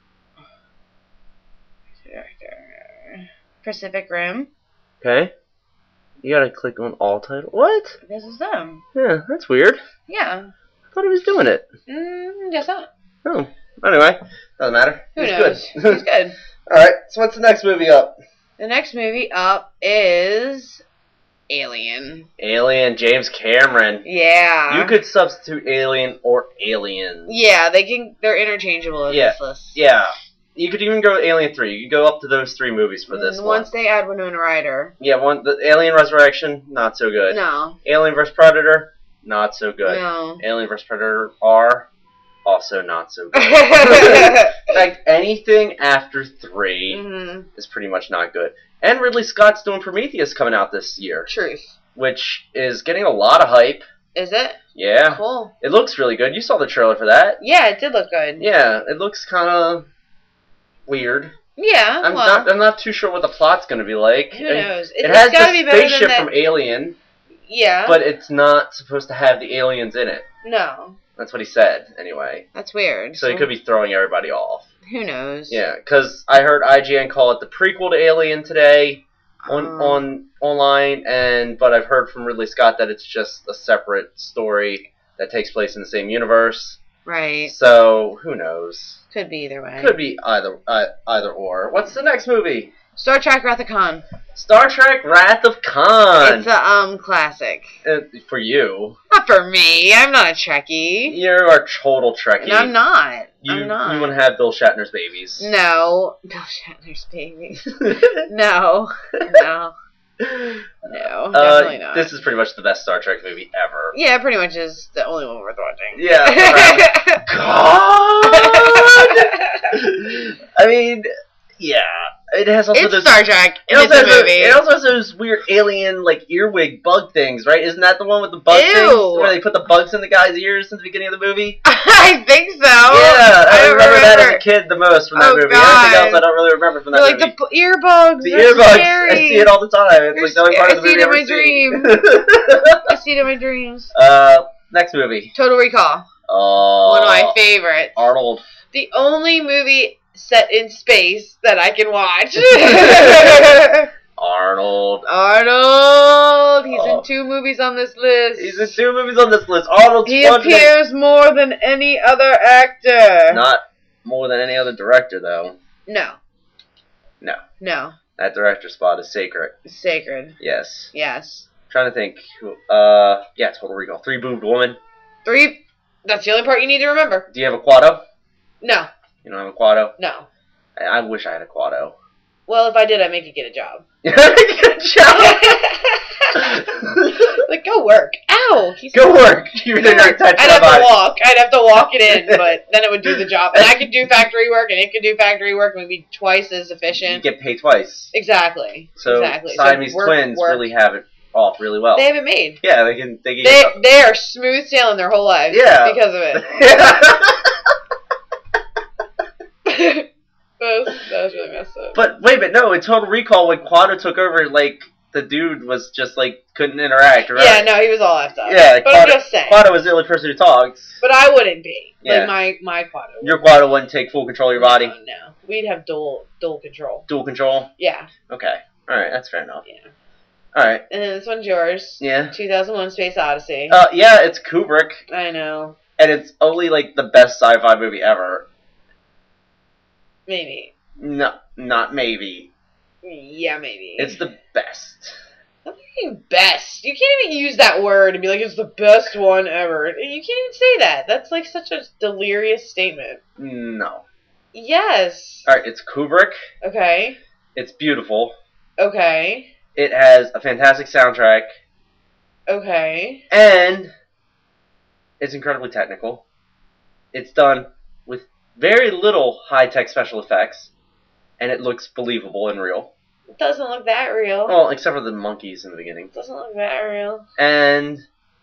S2: Director. Pacific Rim.
S1: Okay. You gotta click on all title. What?
S2: This is them.
S1: Yeah, that's weird.
S2: Yeah.
S1: I thought he was doing it.
S2: Mm, guess not.
S1: Oh. Anyway, doesn't matter.
S2: Who
S1: He's
S2: knows?
S1: good.
S2: He's good.
S1: Alright, so what's the next movie up?
S2: The next movie up is Alien.
S1: Alien, James Cameron.
S2: Yeah.
S1: You could substitute Alien or Aliens.
S2: Yeah, they can. They're interchangeable in
S1: Yeah.
S2: this list.
S1: Yeah. You could even go with Alien three. You could go up to those three movies for this
S2: And
S1: one.
S2: once they add Winona Ryder.
S1: Yeah, one the Alien Resurrection, not so good.
S2: No.
S1: Alien vs Predator, not so good.
S2: No.
S1: Alien vs Predator R, also not so good. In fact, anything after three
S2: hmm
S1: is pretty much not good. And Ridley Scott's doing Prometheus coming out this year,
S2: Truth.
S1: which is getting a lot of hype.
S2: Is it?
S1: Yeah.
S2: Cool.
S1: It looks really good. You saw the trailer for that.
S2: Yeah, it did look good.
S1: Yeah, it looks kind of weird.
S2: Yeah,
S1: I'm
S2: well,
S1: not I'm not too sure what the plot's going to be like.
S2: who
S1: I mean,
S2: knows?
S1: It,
S2: it's
S1: has
S2: gotta
S1: the
S2: be better than
S1: spaceship
S2: that.
S1: from Alien,
S2: Yeah.
S1: but it's not supposed to have the aliens in it.
S2: No.
S1: That's what he said, anyway.
S2: That's weird.
S1: So he could be throwing everybody off.
S2: Who knows?
S1: Yeah, because I heard I G N call it the prequel to Alien today on
S2: Um,
S1: on online, and but I've heard from Ridley Scott that it's just a separate story that takes place in the same universe.
S2: Right.
S1: So who knows?
S2: Could be either way.
S1: Could be either uh, either or. What's the next movie?
S2: Star Trek Wrath of Khan.
S1: Star Trek: Wrath of Khan.
S2: It's a um classic.
S1: Uh, for you,
S2: Not for me. I'm not a Trekkie.
S1: you are total Trekkie.
S2: And I'm not.
S1: You
S2: I'm not.
S1: you want to have Bill Shatner's babies?
S2: No. Bill Shatner's baby. No. No. No.
S1: Uh,
S2: Definitely not.
S1: This is pretty much the best Star Trek movie ever.
S2: Yeah, it pretty much is the only one worth watching.
S1: Yeah. right. God. I mean, yeah. It has also
S2: It's
S1: those.
S2: Star Trek.
S1: It
S2: And
S1: also,
S2: it's a
S1: has those,
S2: movie.
S1: it also has those weird alien like earwig bug things, right? Isn't that the one with the bug
S2: Ew.
S1: things where they put the bugs in the guy's ears in the beginning of the movie?
S2: I think so.
S1: yeah, I,
S2: don't
S1: remember, that as a
S2: remember.
S1: kid the most from that
S2: Oh,
S1: movie.
S2: God.
S1: Anything else I don't really remember from that
S2: They're like
S1: movie.
S2: the b- earbugs.
S1: The
S2: They're
S1: earbugs,
S2: scary.
S1: I see it all the time. It's
S2: They're
S1: like the only
S2: sca-
S1: part of the
S2: I see
S1: movie
S2: it in
S1: I ever
S2: my I see it in my dreams.
S1: see. uh, next movie.
S2: Total Recall.
S1: Oh,
S2: One of my favorites.
S1: Arnold.
S2: The only movie set in space that I can watch.
S1: Arnold.
S2: Arnold. He's
S1: Oh.
S2: in two movies on this list.
S1: He's in two movies on this list. Arnold's
S2: He
S1: fun to-
S2: appears more than any other actor.
S1: Not more than any other director, though.
S2: No.
S1: No.
S2: No.
S1: That director spot is sacred.
S2: Sacred.
S1: Yes.
S2: Yes.
S1: Trying to think. who- Uh, yeah, Total Recall. Three boobed woman.
S2: Three. That's the only part you need to remember.
S1: Do you have a Quado?
S2: No.
S1: You don't have a Quado?
S2: No.
S1: I, I wish I had a Quado.
S2: Well, if I did, I'd make you get a job.
S1: Good job.
S2: Like, go work. Ow! He's
S1: Go work. You're
S2: Go
S1: gonna
S2: work.
S1: touch
S2: I'd
S1: my
S2: have to
S1: body.
S2: walk. I'd have to walk it in, but then it would do the job. And I could do factory work, and it could do factory work, and we'd be twice as
S1: You
S2: efficient.
S1: get paid twice.
S2: Exactly.
S1: So
S2: exactly.
S1: Siamese
S2: so work,
S1: twins
S2: work.
S1: really have it off really well.
S2: They have it made.
S1: Yeah, they can. They can.
S2: They
S1: get
S2: they are smooth sailing their whole lives.
S1: Yeah.
S2: Because of it. that, was, that was really messed up.
S1: But wait a minute, no. In Total Recall, when Quado took over, like the dude was just like couldn't interact. Right?
S2: Yeah, no, he was all effed up.
S1: Yeah,
S2: but
S1: Quado,
S2: I'm just saying.
S1: Quado was the only person who talks.
S2: But I wouldn't be.
S1: Yeah.
S2: Like my my Quado.
S1: Your Quado wouldn't take full control of your body.
S2: No, no, we'd have dual dual control.
S1: Dual control.
S2: Yeah,
S1: Okay. All right, that's fair enough.
S2: yeah.
S1: All right.
S2: And then this one's yours.
S1: Yeah.
S2: two thousand one: Space Odyssey.
S1: Uh, yeah, it's Kubrick,
S2: I know.
S1: and it's only like the best sci-fi movie ever.
S2: Maybe.
S1: No, not maybe.
S2: Yeah, maybe.
S1: It's the best.
S2: What do you mean best? You can't even use that word and be like, it's the best one ever. You can't even say that. That's like such a delirious statement.
S1: No.
S2: Yes.
S1: Alright, it's Kubrick.
S2: Okay.
S1: It's beautiful.
S2: Okay.
S1: It has a fantastic soundtrack.
S2: Okay.
S1: And it's incredibly technical. It's done with very little high-tech special effects. And it looks believable and real.
S2: It doesn't look that real.
S1: Well, except for the monkeys in the beginning.
S2: It doesn't look that real.
S1: And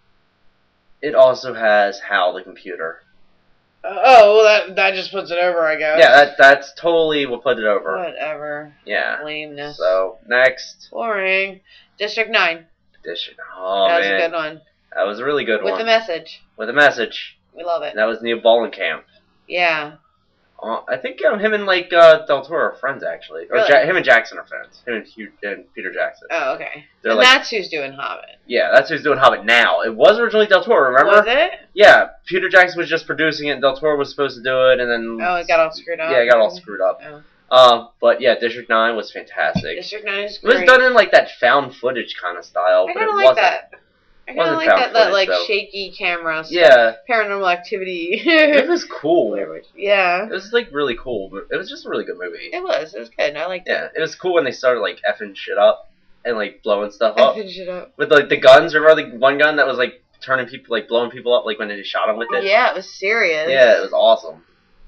S1: it also has Hal the computer.
S2: Uh, oh, well, that that just puts it over, I guess.
S1: Yeah, that that's totally what put it over.
S2: Whatever.
S1: Yeah.
S2: Lameness.
S1: So, next.
S2: Boring. District nine.
S1: District. Oh,
S2: that
S1: man.
S2: was a good one.
S1: That was a really good
S2: With
S1: one.
S2: a message.
S1: With a message.
S2: We love it.
S1: And that was Neil Bollenkamp.
S2: Yeah.
S1: Uh, I think um, him and like uh, Del Toro are friends actually. Or
S2: Really?
S1: ja- him and Jackson are friends. Him and, Hugh, and Peter Jackson.
S2: Oh, okay.
S1: They're
S2: and
S1: like,
S2: that's who's doing Hobbit.
S1: Yeah, that's who's doing Hobbit now. It was originally Del Toro, remember?
S2: Was it?
S1: Yeah, Peter Jackson was just producing it, and Del Toro was supposed to do it, and then
S2: Oh, it got all screwed up.
S1: yeah, it got all screwed up.
S2: Oh.
S1: Um, but yeah, District Nine was fantastic.
S2: District nine is
S1: It was
S2: great.
S1: done in like that found footage kind of style,
S2: I
S1: but
S2: kind
S1: it
S2: of like
S1: wasn't.
S2: that. I kind of
S1: wasn't
S2: like
S1: found
S2: that, that
S1: footage,
S2: like
S1: though.
S2: shaky camera stuff.
S1: Yeah,
S2: Paranormal Activity.
S1: it was cool.
S2: Blair
S1: It
S2: Witch. Yeah.
S1: was like really cool, but it was just a really good movie.
S2: It was. It was good. I liked
S1: Yeah,
S2: it.
S1: it was cool when they started like effing shit up and like blowing stuff up
S2: Effing shit up.
S1: with like the guns. Remember the one gun that was like turning people, like blowing people up, like when they shot them with it.
S2: Yeah, it was serious.
S1: Yeah, it was awesome.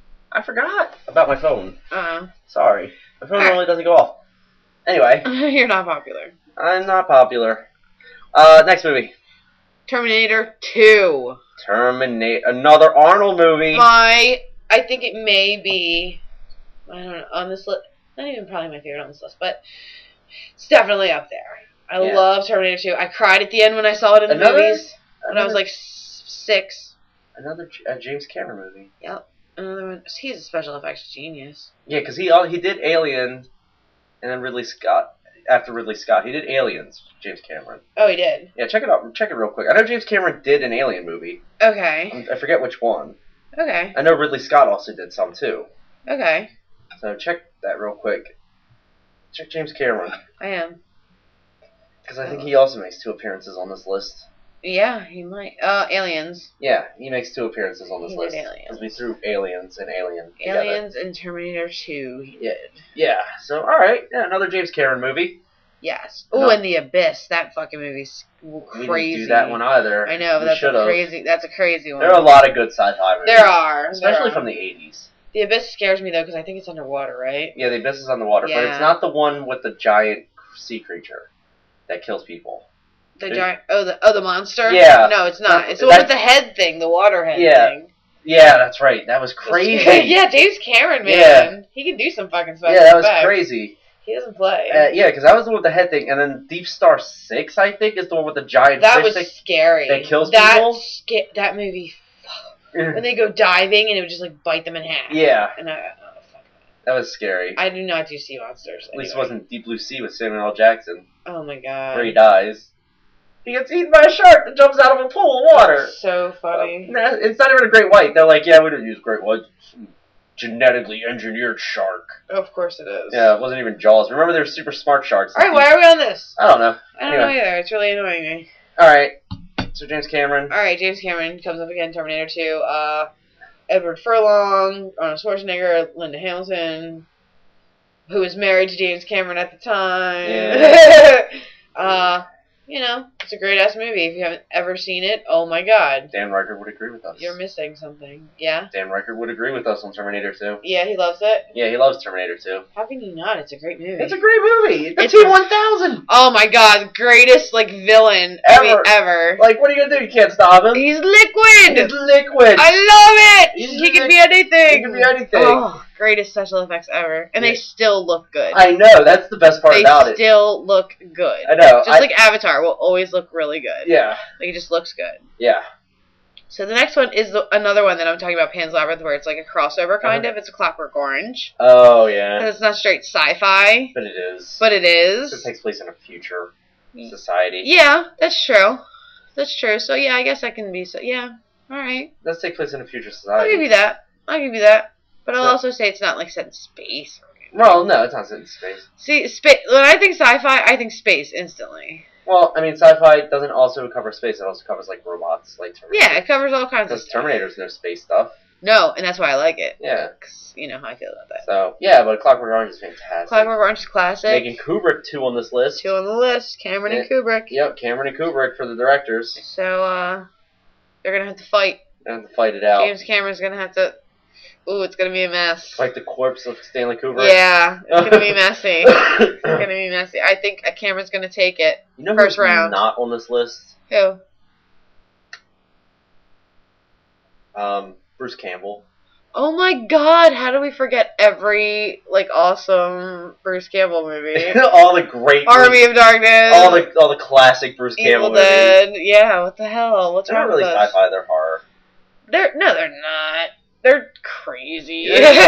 S1: I forgot about my phone.
S2: Uh,
S1: Sorry, my phone
S2: Alright.
S1: really doesn't go off. Anyway,
S2: you're not popular.
S1: I'm not popular. Uh, next movie,
S2: Terminator two.
S1: Terminate, another Arnold movie.
S2: My, I think it may be, I don't know, on this list. Not even probably my favorite on this list, but it's definitely up there. I
S1: Yeah.
S2: love Terminator two. I cried at the end when I saw it in the
S1: Another-
S2: movies when I was
S1: Another-
S2: like s- six.
S1: another J- uh, James Cameron movie.
S2: Another one. He's a special effects genius.
S1: Yeah, because he all he did Alien, and then Ridley Scott. After Ridley Scott, he did Aliens. James Cameron.
S2: Oh, he did.
S1: Yeah, check it out. Check it real quick. I know James Cameron did an Alien movie.
S2: Okay.
S1: I forget which one.
S2: Okay.
S1: I know Ridley Scott also did some too.
S2: Okay.
S1: So check that real quick. Check James Cameron,
S2: I am.
S1: because I think he also makes two appearances on this list.
S2: Yeah, he might. Uh, Aliens.
S1: Yeah, he makes two appearances on this
S2: He did
S1: list.
S2: Aliens.
S1: Because we threw Aliens and Alien together.
S2: Aliens and Terminator two. He
S1: Yeah.
S2: did.
S1: Yeah. So all right, yeah, another James Cameron movie.
S2: Yes. Oh,
S1: No.
S2: and The Abyss. That fucking movie's
S1: We
S2: crazy.
S1: didn't do that one either.
S2: I know, but
S1: We
S2: that's a
S1: should've.
S2: crazy. That's a crazy one.
S1: There are a lot of good sci-fi movies.
S2: There are,
S1: especially
S2: there are.
S1: from the eighties.
S2: The Abyss scares me though because I think it's underwater, right?
S1: Yeah, the Abyss is on the water, but
S2: Yeah.
S1: it's not the one with the giant sea creature that kills people.
S2: The
S1: It-
S2: giant. Oh, the oh the monster.
S1: Yeah.
S2: No, it's not.
S1: No,
S2: It's the one with
S1: that-
S2: the head thing, the water head
S1: Yeah.
S2: thing.
S1: Yeah, that's right. That was
S2: It's
S1: crazy.
S2: scary. Yeah, James Cameron, man.
S1: Yeah.
S2: He can do some fucking special
S1: Yeah, that was
S2: effects.
S1: crazy.
S2: He doesn't play.
S1: Uh, yeah, because that was the one with the head thing, and then Deep Star Six, I think, is the one with the giant
S2: that
S1: fish
S2: was
S1: thing.
S2: scary.
S1: that kills
S2: that
S1: people?
S2: Sca- that movie. When they go diving and it would just like bite them in half.
S1: Yeah,
S2: And I, oh, fuck.
S1: that was scary.
S2: I do not do sea monsters.
S1: At least it
S2: anyway.
S1: wasn't Deep Blue Sea with Samuel L. Jackson,
S2: Oh my god.
S1: where he dies. He gets eaten by a shark that jumps out of a pool of water.
S2: That's so funny.
S1: Uh, nah, it's not even a great white. They're like, yeah, we didn't use great white. It's some genetically engineered shark.
S2: Of course it is.
S1: Yeah, it wasn't even Jaws. Remember, they were super smart sharks.
S2: Alright, why are we on this?
S1: I don't know.
S2: I don't
S1: Anyway.
S2: know either. It's really annoying me.
S1: Alright, so James Cameron.
S2: Alright, James Cameron comes up again, Terminator two. Uh, Edward Furlong, Arnold Schwarzenegger, Linda Hamilton, who was married to James Cameron at the time.
S1: Yeah.
S2: uh, you know, it's a great ass movie. If you haven't ever seen it, oh my god.
S1: Dan Riker would agree with us.
S2: You're missing something. Yeah?
S1: Dan Riker would agree with us on Terminator two.
S2: Yeah, he loves it.
S1: Yeah, he loves Terminator two.
S2: How can you not? It's a great movie.
S1: It's a great movie. The
S2: It's
S1: T
S2: a-
S1: one thousand.
S2: Oh my god, greatest like villain
S1: Ever.
S2: I mean, ever.
S1: Like, what are you gonna do? You can't stop him.
S2: He's liquid.
S1: He's liquid.
S2: I love it.
S1: He's
S2: he can
S1: liquid.
S2: be anything.
S1: He can be anything.
S2: Oh, greatest special effects ever, and
S1: Yeah.
S2: they still look good.
S1: I know. That's the best part
S2: they
S1: about it.
S2: still look good.
S1: I know.
S2: Just
S1: I-
S2: like Avatar will always look really good.
S1: Yeah.
S2: Like it just looks good.
S1: Yeah.
S2: So the next one is the, another one that I'm talking about, Pan's Labyrinth, where it's like a crossover kind
S1: Uh-huh.
S2: of. It's a Clockwork Orange.
S1: Oh yeah.
S2: 'Cause it's not straight sci-fi,
S1: But it is.
S2: but it is.
S1: It takes place in a future society.
S2: Yeah, that's true. That's true. So yeah, I guess I can be so. Yeah. All right.
S1: It does take place in a future
S2: I'll
S1: society.
S2: give you that. I'll give you that. But I'll
S1: So-
S2: also say it's not like set in space.
S1: Well, no, it's not set in space.
S2: See, spa- when I think sci-fi, I think space instantly.
S1: Well, I mean, sci-fi doesn't also cover space. It also covers, like, robots, like Terminator.
S2: Yeah, it covers all kinds of
S1: Because
S2: stuff.
S1: Terminator's no space stuff.
S2: No, and that's why I like it.
S1: Yeah.
S2: 'Cause you know how I feel about that.
S1: So, yeah, but Clockwork Orange is fantastic.
S2: Clockwork Orange is classic.
S1: Making Kubrick two on this list.
S2: Two on the list. Cameron and
S1: Yeah.
S2: Kubrick.
S1: Yep, Cameron and Kubrick for the directors.
S2: So, uh, they're gonna have to fight.
S1: They have to fight it out.
S2: James Cameron's gonna have to. Ooh, it's gonna be a mess.
S1: Like the corpse of Stanley Kubrick.
S2: Yeah, it's gonna be messy. It's gonna be messy. I think Cameron's gonna take it.
S1: You know
S2: First
S1: who's
S2: round.
S1: not on this list?
S2: Who?
S1: Um, Bruce Campbell.
S2: Oh my God! How do we forget every like awesome Bruce Campbell movie?
S1: All the great
S2: Army of Darkness.
S1: all the all the classic Bruce Campbell
S2: Evil
S1: movies.
S2: Dead. Yeah. What the hell? What's
S1: They're not
S2: wrong
S1: really
S2: with us?
S1: sci-fi, they're horror.
S2: They're no, they're not. They're crazy.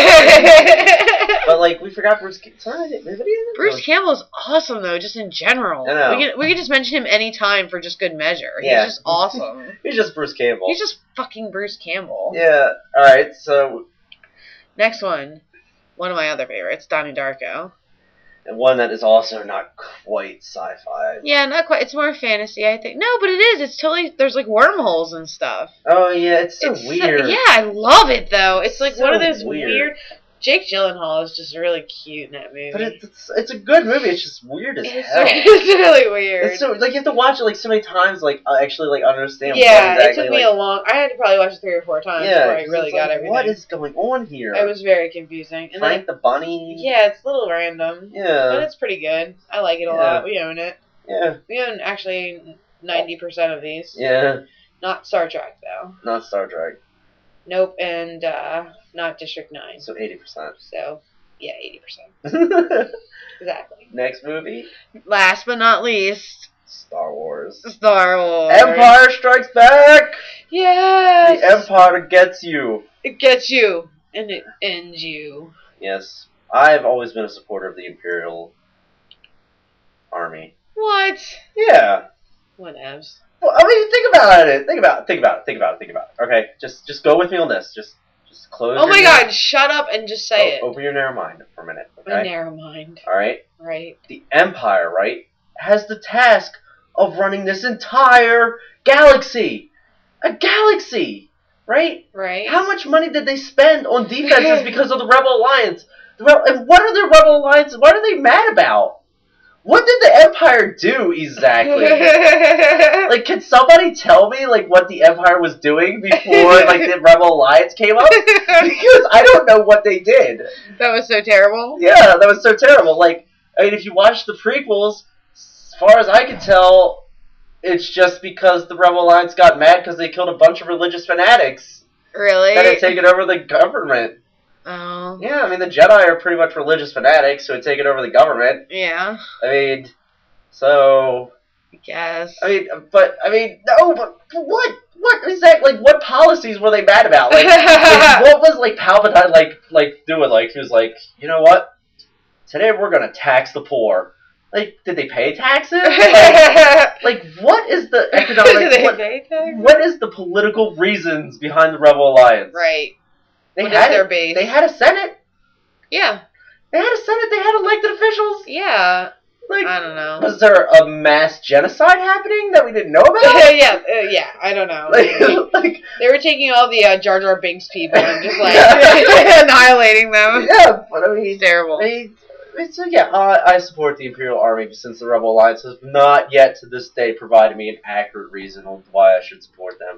S1: But like we forgot Bruce Campbell.
S2: Bruce Campbell's awesome though, just in general.
S1: I know.
S2: We could we could just mention him any time for just good measure.
S1: Yeah.
S2: He's just awesome.
S1: He's just Bruce Campbell.
S2: He's just fucking Bruce Campbell.
S1: Yeah. Alright, so
S2: Next one. One of my other favorites, Donnie Darko.
S1: and one that is also not quite sci-fi.
S2: Yeah, not quite. It's more fantasy, I think. No, but it is. It's totally. There's like wormholes and stuff.
S1: Oh yeah, it's so
S2: It's so-
S1: weird.
S2: yeah, I love it though. It's like
S1: So
S2: one of those
S1: weird.
S2: weird. Jake Gyllenhaal is just really cute in that movie.
S1: But it's, it's it's a good movie. It's just weird as
S2: it's,
S1: hell.
S2: it's really weird.
S1: It's so like you have to watch it like so many times, like uh, actually like understand.
S2: yeah,
S1: what exactly,
S2: it took me
S1: like,
S2: a long. I had to probably watch it three or four times
S1: yeah,
S2: before I
S1: 'cause
S2: really
S1: it's
S2: got
S1: like,
S2: everything.
S1: what is going on here?
S2: It was very confusing. And
S1: Frank
S2: then,
S1: the Bunny.
S2: yeah, it's a little random, but
S1: Yeah.
S2: it's pretty good. I like it a
S1: Yeah.
S2: lot. We own it.
S1: Yeah.
S2: We own actually ninety percent of these.
S1: Yeah.
S2: Not Star Trek though.
S1: Not Star Trek.
S2: Nope, and uh, not District Nine.
S1: So eighty percent.
S2: So yeah, eighty percent exactly.
S1: Next movie,
S2: Last but not least,
S1: Star Wars.
S2: Star Wars.
S1: Empire Strikes Back.
S2: Yes.
S1: The Empire gets you.
S2: It gets you, and it ends you.
S1: Yes, I've always been a supporter of the Imperial Army.
S2: What?
S1: Yeah.
S2: Whatevs.
S1: Well, I mean, think about it. Think about it. Think about it. Think about it. Think about it. Okay, just just go with me on this. Just just close.
S2: Oh
S1: your
S2: my
S1: narrow-
S2: God! Shut up and just say
S1: Oh,
S2: it.
S1: Open your narrow mind for a minute.
S2: My
S1: Okay.
S2: narrow mind.
S1: All right.
S2: Right.
S1: The Empire, right, has the task of running this entire galaxy. A galaxy, right?
S2: Right.
S1: How much money did they spend on defenses because of the Rebel Alliance? The Re- and what are the Rebel Alliance? What are they mad about? What did the Empire do exactly? Like, can somebody tell me like what the Empire was doing before like the Rebel Alliance came up? Because I don't know what they did.
S2: That was so terrible.
S1: Yeah, that was so terrible. Like, I mean, if you watch the prequels, as far as I can tell, it's just because the Rebel Alliance got mad because they killed a bunch of religious fanatics
S2: Really?
S1: that had taken over the government.
S2: Oh.
S1: Yeah, I mean, the Jedi are pretty much religious fanatics who had taken over the government.
S2: Yeah.
S1: I mean, so,
S2: I guess.
S1: I mean, but, I mean, no, but what? What exactly, like, what policies were they mad about? Like, like what was, like, Palpatine, like, like, doing? Like, he was like, you know what? Today we're gonna tax the poor. Like, did they pay taxes? Like, like what is the
S2: Do
S1: economic,
S2: they
S1: what,
S2: pay taxes?
S1: what is the political reasons behind the Rebel Alliance?
S2: Right.
S1: They
S2: What is
S1: had
S2: their
S1: it-
S2: base?
S1: They had a Senate.
S2: Yeah.
S1: They had a Senate. They had elected officials.
S2: Yeah.
S1: Like,
S2: I don't know.
S1: was there a mass genocide happening that we didn't know about?
S2: yeah, uh, yeah, I don't know.
S1: like, like,
S2: They were taking all the uh, Jar Jar Binks people and just like
S1: Yeah.
S2: annihilating them.
S1: yeah, but I mean,
S2: It's terrible.
S1: they, so yeah, I, I support the Imperial Army since the Rebel Alliance has not yet to this day provided me an accurate reason on why I should support them.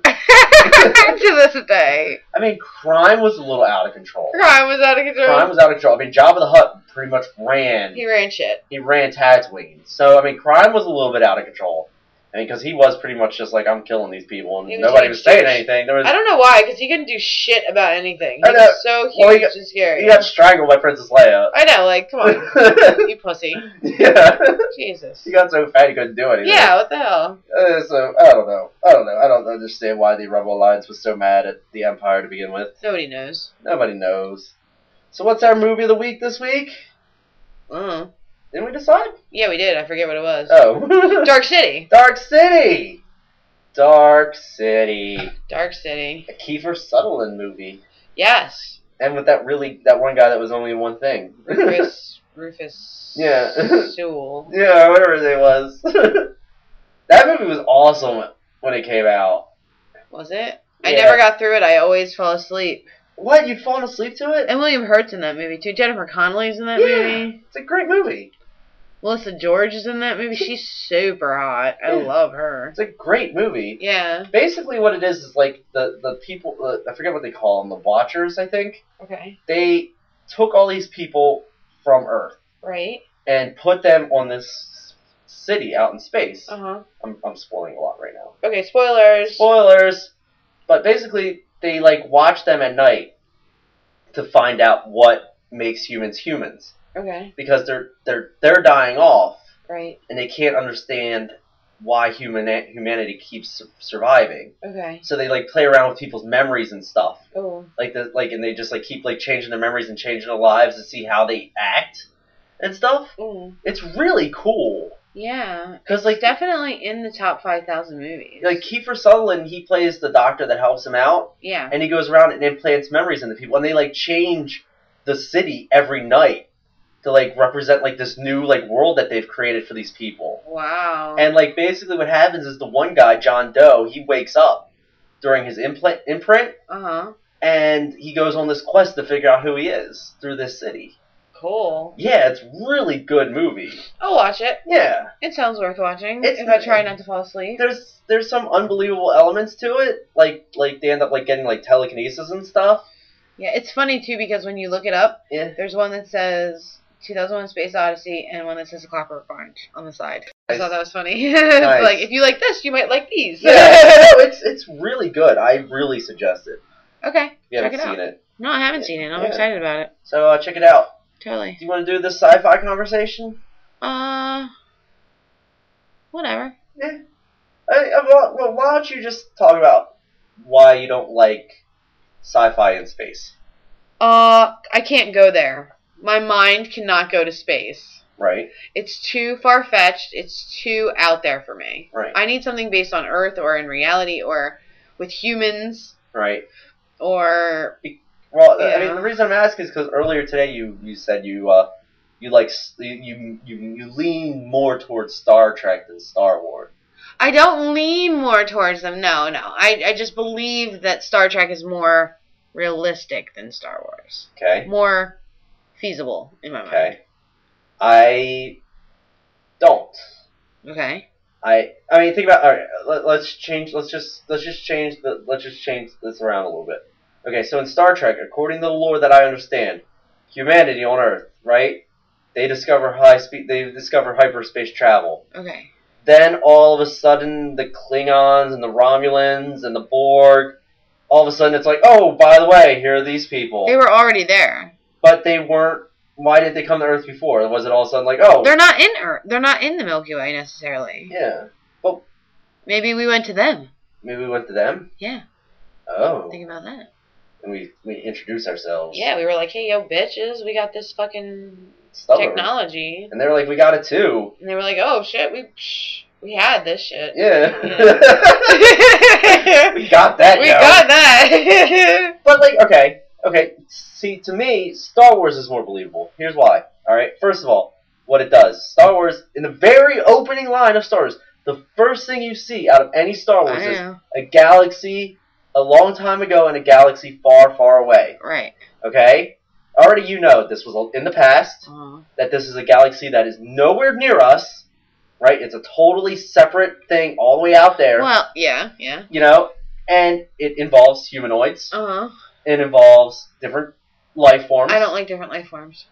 S2: To this day,
S1: I mean, crime was a little out of control.
S2: crime was out of control.
S1: Crime was out of control. I mean, Jabba the Hutt pretty much ran.
S2: He ran shit.
S1: He ran Tatooine. So, I mean, crime was a little bit out of control. I mean, because he was pretty much just like, I'm killing these people, and
S2: He was
S1: nobody
S2: like,
S1: was saying
S2: "Shh."
S1: anything. There was
S2: I don't know why, because he couldn't do shit about anything. He
S1: I know.
S2: was so huge
S1: Well, he got-
S2: and scary.
S1: He got strangled by Princess Leia.
S2: I know, like, come on, you pussy.
S1: Yeah.
S2: Jesus.
S1: He got so fat he couldn't do anything.
S2: Yeah, what the hell?
S1: Uh, so, I don't know. I don't know. I don't understand why the Rebel Alliance was so mad at the Empire to begin with.
S2: Nobody knows.
S1: Nobody knows. So what's our movie of the week this week?
S2: Uh-huh.
S1: Didn't we decide?
S2: Yeah, we did. I forget what it was.
S1: Oh.
S2: Dark City.
S1: Dark City! Dark City.
S2: Dark City.
S1: A Kiefer Sutherland movie.
S2: Yes.
S1: And with that really, that one guy that was only in one thing.
S2: Rufus. Rufus.
S1: Yeah.
S2: Sewell.
S1: Yeah, whatever his name was. That movie was awesome when it came out.
S2: Was it? I
S1: Yeah.
S2: never got through it. I always fell asleep.
S1: What? You'd fallen asleep to it?
S2: And William Hurt's in that movie too. Jennifer Connelly's in that
S1: Yeah.
S2: movie.
S1: It's a great movie.
S2: Melissa George is in that movie. She's super hot. I
S1: Yeah.
S2: love her.
S1: It's a great movie.
S2: Yeah.
S1: Basically, what it is is like the the people. Uh, I forget what they call them. The Watchers, I think.
S2: Okay.
S1: They took all these people from Earth
S2: Right.
S1: and put them on this city out in space.
S2: Uh huh.
S1: I'm I'm spoiling a lot right now.
S2: Okay. Spoilers.
S1: Spoilers. But basically, they like watch them at night to find out what makes humans humans,
S2: Okay.
S1: because they're they're they're dying off,
S2: Right.
S1: and they can't understand why human humanity keeps su- surviving.
S2: Okay.
S1: So they like play around with people's memories and stuff,
S2: Oh.
S1: like the like, and they just like keep like changing their memories and changing their lives to see how they act and stuff.
S2: Mm.
S1: It's really cool
S2: Yeah.
S1: because like
S2: Definitely in the top five thousand movies.
S1: like Kiefer Sutherland, he plays the doctor that helps him out.
S2: Yeah.
S1: And he goes around and implants memories into people, and they like change the city every night to like represent like this new like world that they've created for these people.
S2: Wow.
S1: And like basically what happens is the one guy, John Doe, he wakes up during his implant imprint,
S2: Uh huh.
S1: and he goes on this quest to figure out who he is through this city.
S2: Cool.
S1: Yeah, it's a really good movie.
S2: I'll watch it.
S1: Yeah,
S2: It sounds worth watching.
S1: It's-
S2: if I try not to fall asleep.
S1: there's there's some unbelievable elements to it, like like they end up like getting like telekinesis and stuff.
S2: Yeah, it's funny too because when you look it up,
S1: Yeah.
S2: there's one that says two thousand one Space Odyssey and one that says A Clockwork Orange on the side. I
S1: Nice.
S2: thought that was funny. It's
S1: Nice.
S2: like, if you like this, you might like these.
S1: Yeah, no, it's it's really good. I really suggest it.
S2: Okay,
S1: If you
S2: check
S1: haven't
S2: it out.
S1: seen it.
S2: No, I haven't seen it. I'm
S1: Yeah.
S2: excited about it.
S1: So uh, check it out.
S2: Totally.
S1: Do you want to do this sci-fi conversation?
S2: Uh, whatever.
S1: Yeah. I, I, well, well, why don't you just talk about why you don't like sci-fi in space,
S2: Uh, I can't go there. My mind cannot go to space.
S1: right?
S2: It's too far-fetched. It's too out there for me.
S1: Right.
S2: I need something based on Earth or in reality or with humans
S1: Right.
S2: or...
S1: Well, I
S2: Yeah.
S1: mean, the reason I'm asking is because earlier today you, you said you uh you like s- you, you you you lean more towards Star Trek than Star Wars.
S2: I don't lean more towards them. No, no. I, I just believe that Star Trek is more realistic than Star Wars.
S1: Okay.
S2: More feasible in my mind.
S1: Okay. I don't.
S2: Okay.
S1: I I mean think about all right. Let, let's change. Let's just let's just change the let's just change this around a little bit. Okay, so in Star Trek, according to the lore that I understand, humanity on Earth, right? They discover high speed. They discover hyperspace travel.
S2: Okay.
S1: Then all of a sudden, the Klingons and the Romulans and the Borg, all of a sudden it's like, oh, by the way, here are these people.
S2: They were already there.
S1: But they weren't. Why did they come to Earth before? Was it all of a sudden like, oh,
S2: They're not in Earth. They're not in the Milky Way necessarily.
S1: yeah?
S2: Maybe we went to them.
S1: Maybe we went to them.
S2: Yeah.
S1: Oh,
S2: Think about that.
S1: and we we introduced ourselves.
S2: Yeah, we were like, hey, yo, bitches, we got this fucking
S1: Stubborn.
S2: technology.
S1: And they were like, we got it too.
S2: And they were like, oh, shit, we psh, we had this shit.
S1: Yeah.
S2: Yeah.
S1: we got that.
S2: We
S1: yo.
S2: got that.
S1: But like, okay, okay. See, to me, Star Wars is more believable. Here's why. All right. First of all, what it does. Star Wars, in the very opening line of Star Wars, the first thing you see out of any Star Wars
S2: I
S1: is
S2: know.
S1: a galaxy a long time ago and a galaxy far, far away.
S2: Right.
S1: Okay. Already, you know this was in the past.
S2: Uh-huh.
S1: That this is a galaxy that is nowhere near us. Right. It's a totally separate thing, all the way out there.
S2: Well, yeah, yeah.
S1: You know, and it involves humanoids.
S2: Uh-huh.
S1: It involves different life forms.
S2: I don't like different life forms.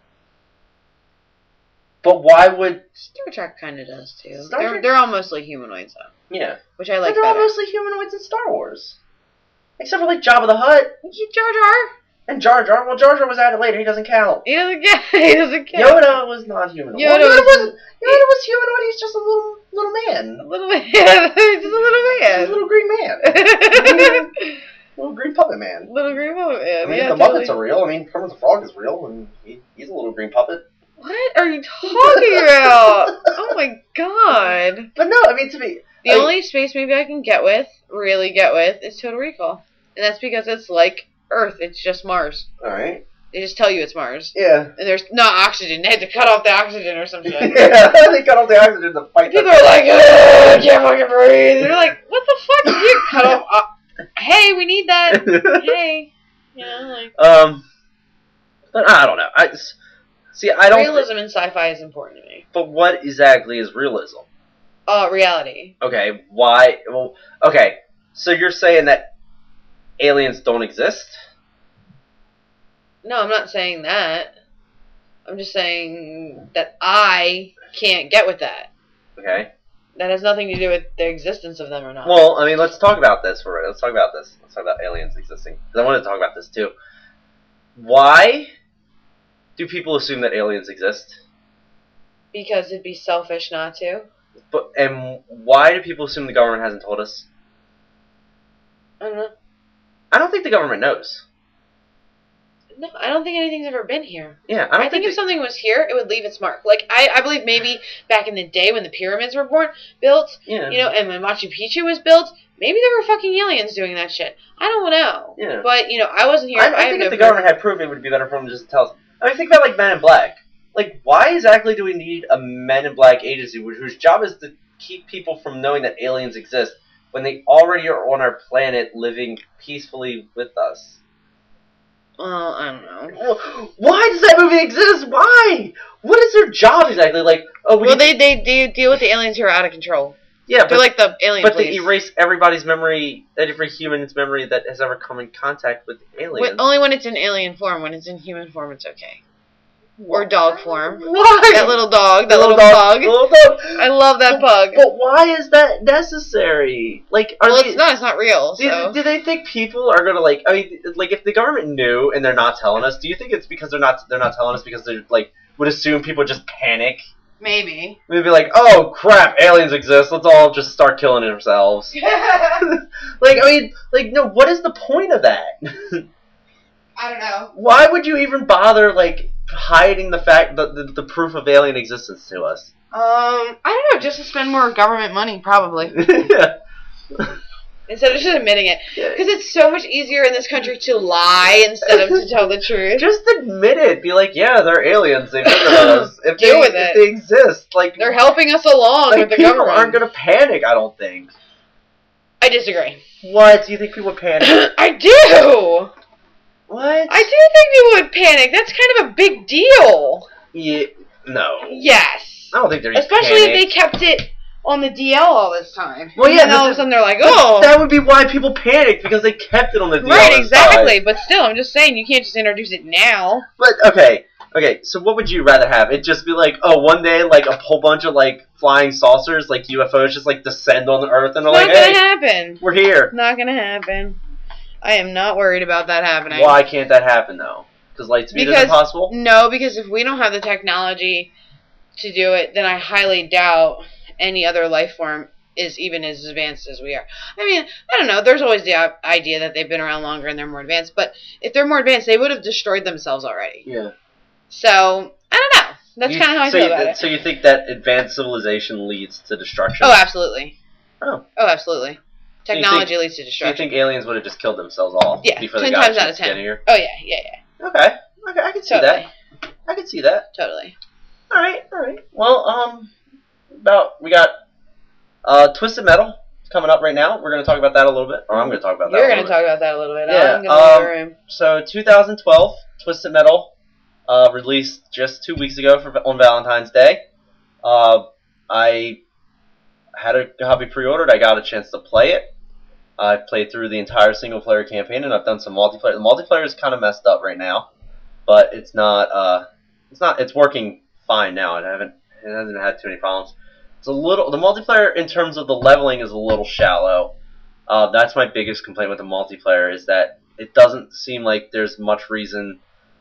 S1: But why would...
S2: Star Trek kind of does, too.
S1: Star
S2: they're,
S1: Trek-
S2: they're almost like humanoids, though.
S1: Yeah.
S2: Which I like
S1: but they're all
S2: better.
S1: mostly humanoids in Star Wars. Except for, like, Jabba the Hutt
S2: You Jar Jar?
S1: and Jar Jar. Well, Jar Jar was added later. He doesn't count.
S2: He doesn't get He doesn't get
S1: Yoda was not humanoid.
S2: Yoda
S1: Well, Yoda,
S2: was-
S1: wasn't... Yoda was humanoid. He's just a little little man.
S2: A little man. Just a little
S1: He's a
S2: man.
S1: little green man. Little green puppet man.
S2: Little green man.
S1: I mean,
S2: yeah,
S1: the
S2: totally.
S1: Muppets are real. I mean, Kermit the Frog is real, and he, he's a little green puppet.
S2: What are you talking about? Oh my god.
S1: But no, I mean, to me...
S2: The
S1: I-
S2: only space movie I can get with, really get with, is Total Recall. And that's because it's like Earth. It's just Mars.
S1: Alright.
S2: They just tell you it's Mars.
S1: Yeah.
S2: And there's not oxygen. They had to cut off the oxygen or something.
S1: Yeah, they cut off the oxygen to fight.
S2: People are like, I can't fucking breathe. They're like, what the fuck? You cut off. Uh, hey, we need that. Hey. You know, like.
S1: Um. But I don't know. I see. I don't.
S2: Realism in sci-fi is important to me.
S1: But what exactly is realism?
S2: Uh, reality.
S1: Okay. Why? Well. Okay. So you're saying that aliens don't exist?
S2: No, I'm not saying that. I'm just saying that I can't get with that.
S1: Okay.
S2: That has nothing to do with the existence of them or not.
S1: Well, I mean, let's talk about this for let's talk about this. Let's talk about aliens existing. Because I wanted to talk about this too. Why do people assume that aliens exist?
S2: Because it'd be selfish not to.
S1: But and why do people assume the government hasn't told us?
S2: I don't know.
S1: I don't think the government knows.
S2: No, I don't think anything's ever been here.
S1: Yeah, I don't
S2: I
S1: think,
S2: think if
S1: they-
S2: something was here, it would leave its mark. Like, I, I believe maybe back in the day when the pyramids were born, built,
S1: Yeah.
S2: you know, and when Machu Picchu was built, maybe there were fucking aliens doing that shit. I don't know.
S1: Yeah.
S2: But, you know, I wasn't here.
S1: I,
S2: I,
S1: I
S2: have
S1: think
S2: no
S1: if the
S2: proof.
S1: government had proof, it would be better for them to just tell us. I mean, think about like Men in Black. Like, why exactly do we need a Men in Black agency wh- whose job is to keep people from knowing that aliens exist when they already are on our planet living peacefully with us?
S2: Well, I don't know.
S1: Well, why does that movie exist? Why? What is their job exactly? Like, oh, we
S2: Well, they, they they deal with the aliens who are out of control.
S1: yeah,
S2: They're
S1: but,
S2: like the alien
S1: but
S2: police.
S1: they erase everybody's memory, every human's memory that has ever come in contact with aliens.
S2: When- only when it's in alien form. When it's in human form, it's okay. Or dog form.
S1: Why?
S2: That little dog. That
S1: The
S2: little,
S1: dog,
S2: pug.
S1: the little dog.
S2: I love that pug.
S1: But why is that necessary? Like, are
S2: Well,
S1: they,
S2: it's not. It's not real.
S1: do,
S2: So.
S1: do they think people are gonna like? I mean, like, if the government knew and they're not telling us, do you think it's because they're not they're not telling us because they like would assume people just panic?
S2: Maybe.
S1: They'd be like, "Oh crap, aliens exist. Let's all just start killing ourselves." Like, I mean, like, no. What is the point of that?
S2: I don't know.
S1: Why would you even bother like hiding the fact that the, the proof of alien existence to us?
S2: Um, I don't know. Just to spend more government money, probably.
S1: Yeah.
S2: Instead of just admitting it.
S1: Yeah.
S2: Because it's so much easier in this country to lie instead of to tell the truth.
S1: Just admit it. Be like, yeah, they're aliens. They visit us. If
S2: Deal
S1: they,
S2: with
S1: if
S2: it.
S1: they exist, like
S2: They're helping us along
S1: like
S2: with the
S1: people
S2: government.
S1: aren't gonna panic. I don't think.
S2: I disagree.
S1: What? Do you think people would panic?
S2: I do!
S1: What?
S2: I do think people would panic. That's kind of a big deal.
S1: Yeah. No.
S2: Yes.
S1: I don't think they're.
S2: Especially
S1: panic.
S2: if they kept it on the D L all this time.
S1: Well, yeah,
S2: And then all
S1: but
S2: of a sudden they're like,
S1: But
S2: oh.
S1: that would be why people panicked because they kept it on the D L
S2: Right,
S1: this
S2: exactly.
S1: time.
S2: But still, I'm just saying, you can't just introduce it now.
S1: But okay, okay. So what would you rather have? It just be like, oh, one day, like a whole bunch of like flying saucers, like U F Os, just like descend on the Earth, and they're
S2: It's
S1: like,
S2: not gonna
S1: hey,
S2: happen.
S1: we're here.
S2: Not gonna happen. I am not worried about that happening.
S1: Why can't that happen though? Because light speed
S2: Because-
S1: isn't possible.
S2: No, because if we don't have the technology to do it, then I highly doubt any other life form is even as advanced as we are. I mean, I don't know. There's always the uh, idea that they've been around longer and they're more advanced. But if they're more advanced, they would have destroyed themselves already.
S1: Yeah.
S2: So, I don't know. That's
S1: You-
S2: kind of how I
S1: so
S2: feel
S1: you,
S2: about it.
S1: So you think that advanced civilization leads to destruction?
S2: Oh, absolutely.
S1: Oh.
S2: Oh, absolutely.
S1: So you
S2: Technology
S1: think-
S2: leads to
S1: So you
S2: destruction.
S1: think aliens would have just killed themselves off
S2: Yeah,
S1: before
S2: ten
S1: they got
S2: times
S1: a
S2: out
S1: chance
S2: of
S1: to get
S2: ten.
S1: here?
S2: Oh, yeah, yeah, yeah.
S1: Okay. Okay, I can see
S2: Totally.
S1: that. I can see that.
S2: Totally.
S1: All right, all right. Well, um, about we got uh Twisted Metal coming up right now. We're gonna talk about that a little bit, or I'm gonna talk about that.
S2: You're
S1: a
S2: going to
S1: little
S2: talk about that a little bit.
S1: Yeah,
S2: I'm going to
S1: um,
S2: leave the room.
S1: bit. So, two thousand twelve, Twisted Metal, uh, released just two weeks ago for on Valentine's Day. Uh, I had a copy pre-ordered. I got a chance to play it. I played through the entire single-player campaign, and I've done some multiplayer. The multiplayer is kind of messed up right now, but it's not. Uh, it's not. It's working fine now. I haven't. It hasn't had too many problems. It's a little. The multiplayer in terms of the leveling is a little shallow. Uh, that's my biggest complaint with the multiplayer is that it doesn't seem like there's much reason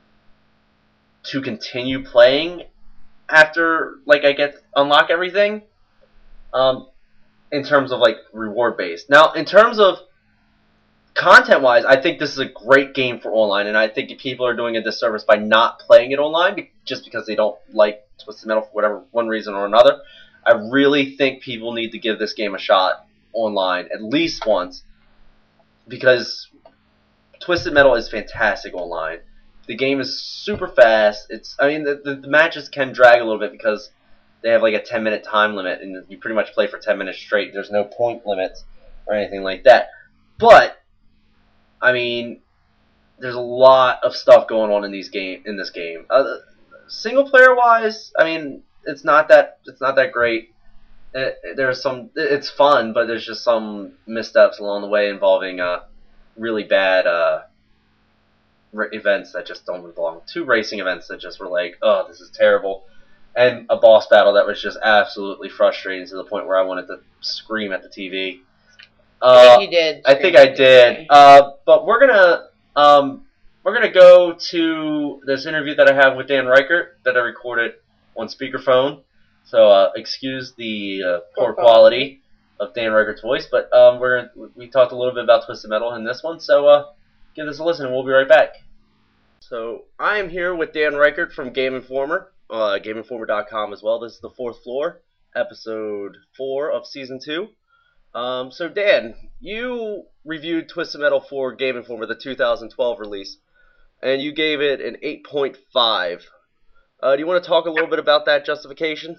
S1: to continue playing after like I get unlock everything. Um, in terms of like reward based. Now, in terms of content wise, I think this is a great game for online, and I think people are doing a disservice by not playing it online be- just because they don't like Twisted Metal for whatever one reason or another. I really think people need to give this game a shot online at least once because Twisted Metal is fantastic online. The game is super fast. It's I mean the, the, the matches can drag a little bit because they have like a ten minute time limit, and you pretty much play for ten minutes straight. There's no point limits or anything like that. But I mean, there's a lot of stuff going on in these game in this game. Uh, single player wise, I mean, it's not that it's not that great. It, it, there's some it's fun, but there's just some missteps along the way involving uh, really bad uh, r- events that just don't belong. Two racing events that just were like, oh, this is terrible, and a boss battle that was just absolutely frustrating to the point where I wanted to scream at the T V. Uh,
S2: I think you did.
S1: I think I did. Uh, but we're gonna um, we're gonna go to this interview that I have with Dan Reichert that I recorded on speakerphone. So uh, excuse the uh, poor quality of Dan Reichert's voice, but um, we're we talked a little bit about Twisted Metal in this one. So uh, give this a listen, and we'll be right back. So I am here with Dan Reichert from Game Informer, uh, Game Informer dot com as well. This is the fourth floor, episode four of season two. Um, so Dan, you reviewed Twisted Metal for Game Informer, the two thousand twelve release, and you gave it an eight point five. Uh, do you want to talk a little bit about that justification?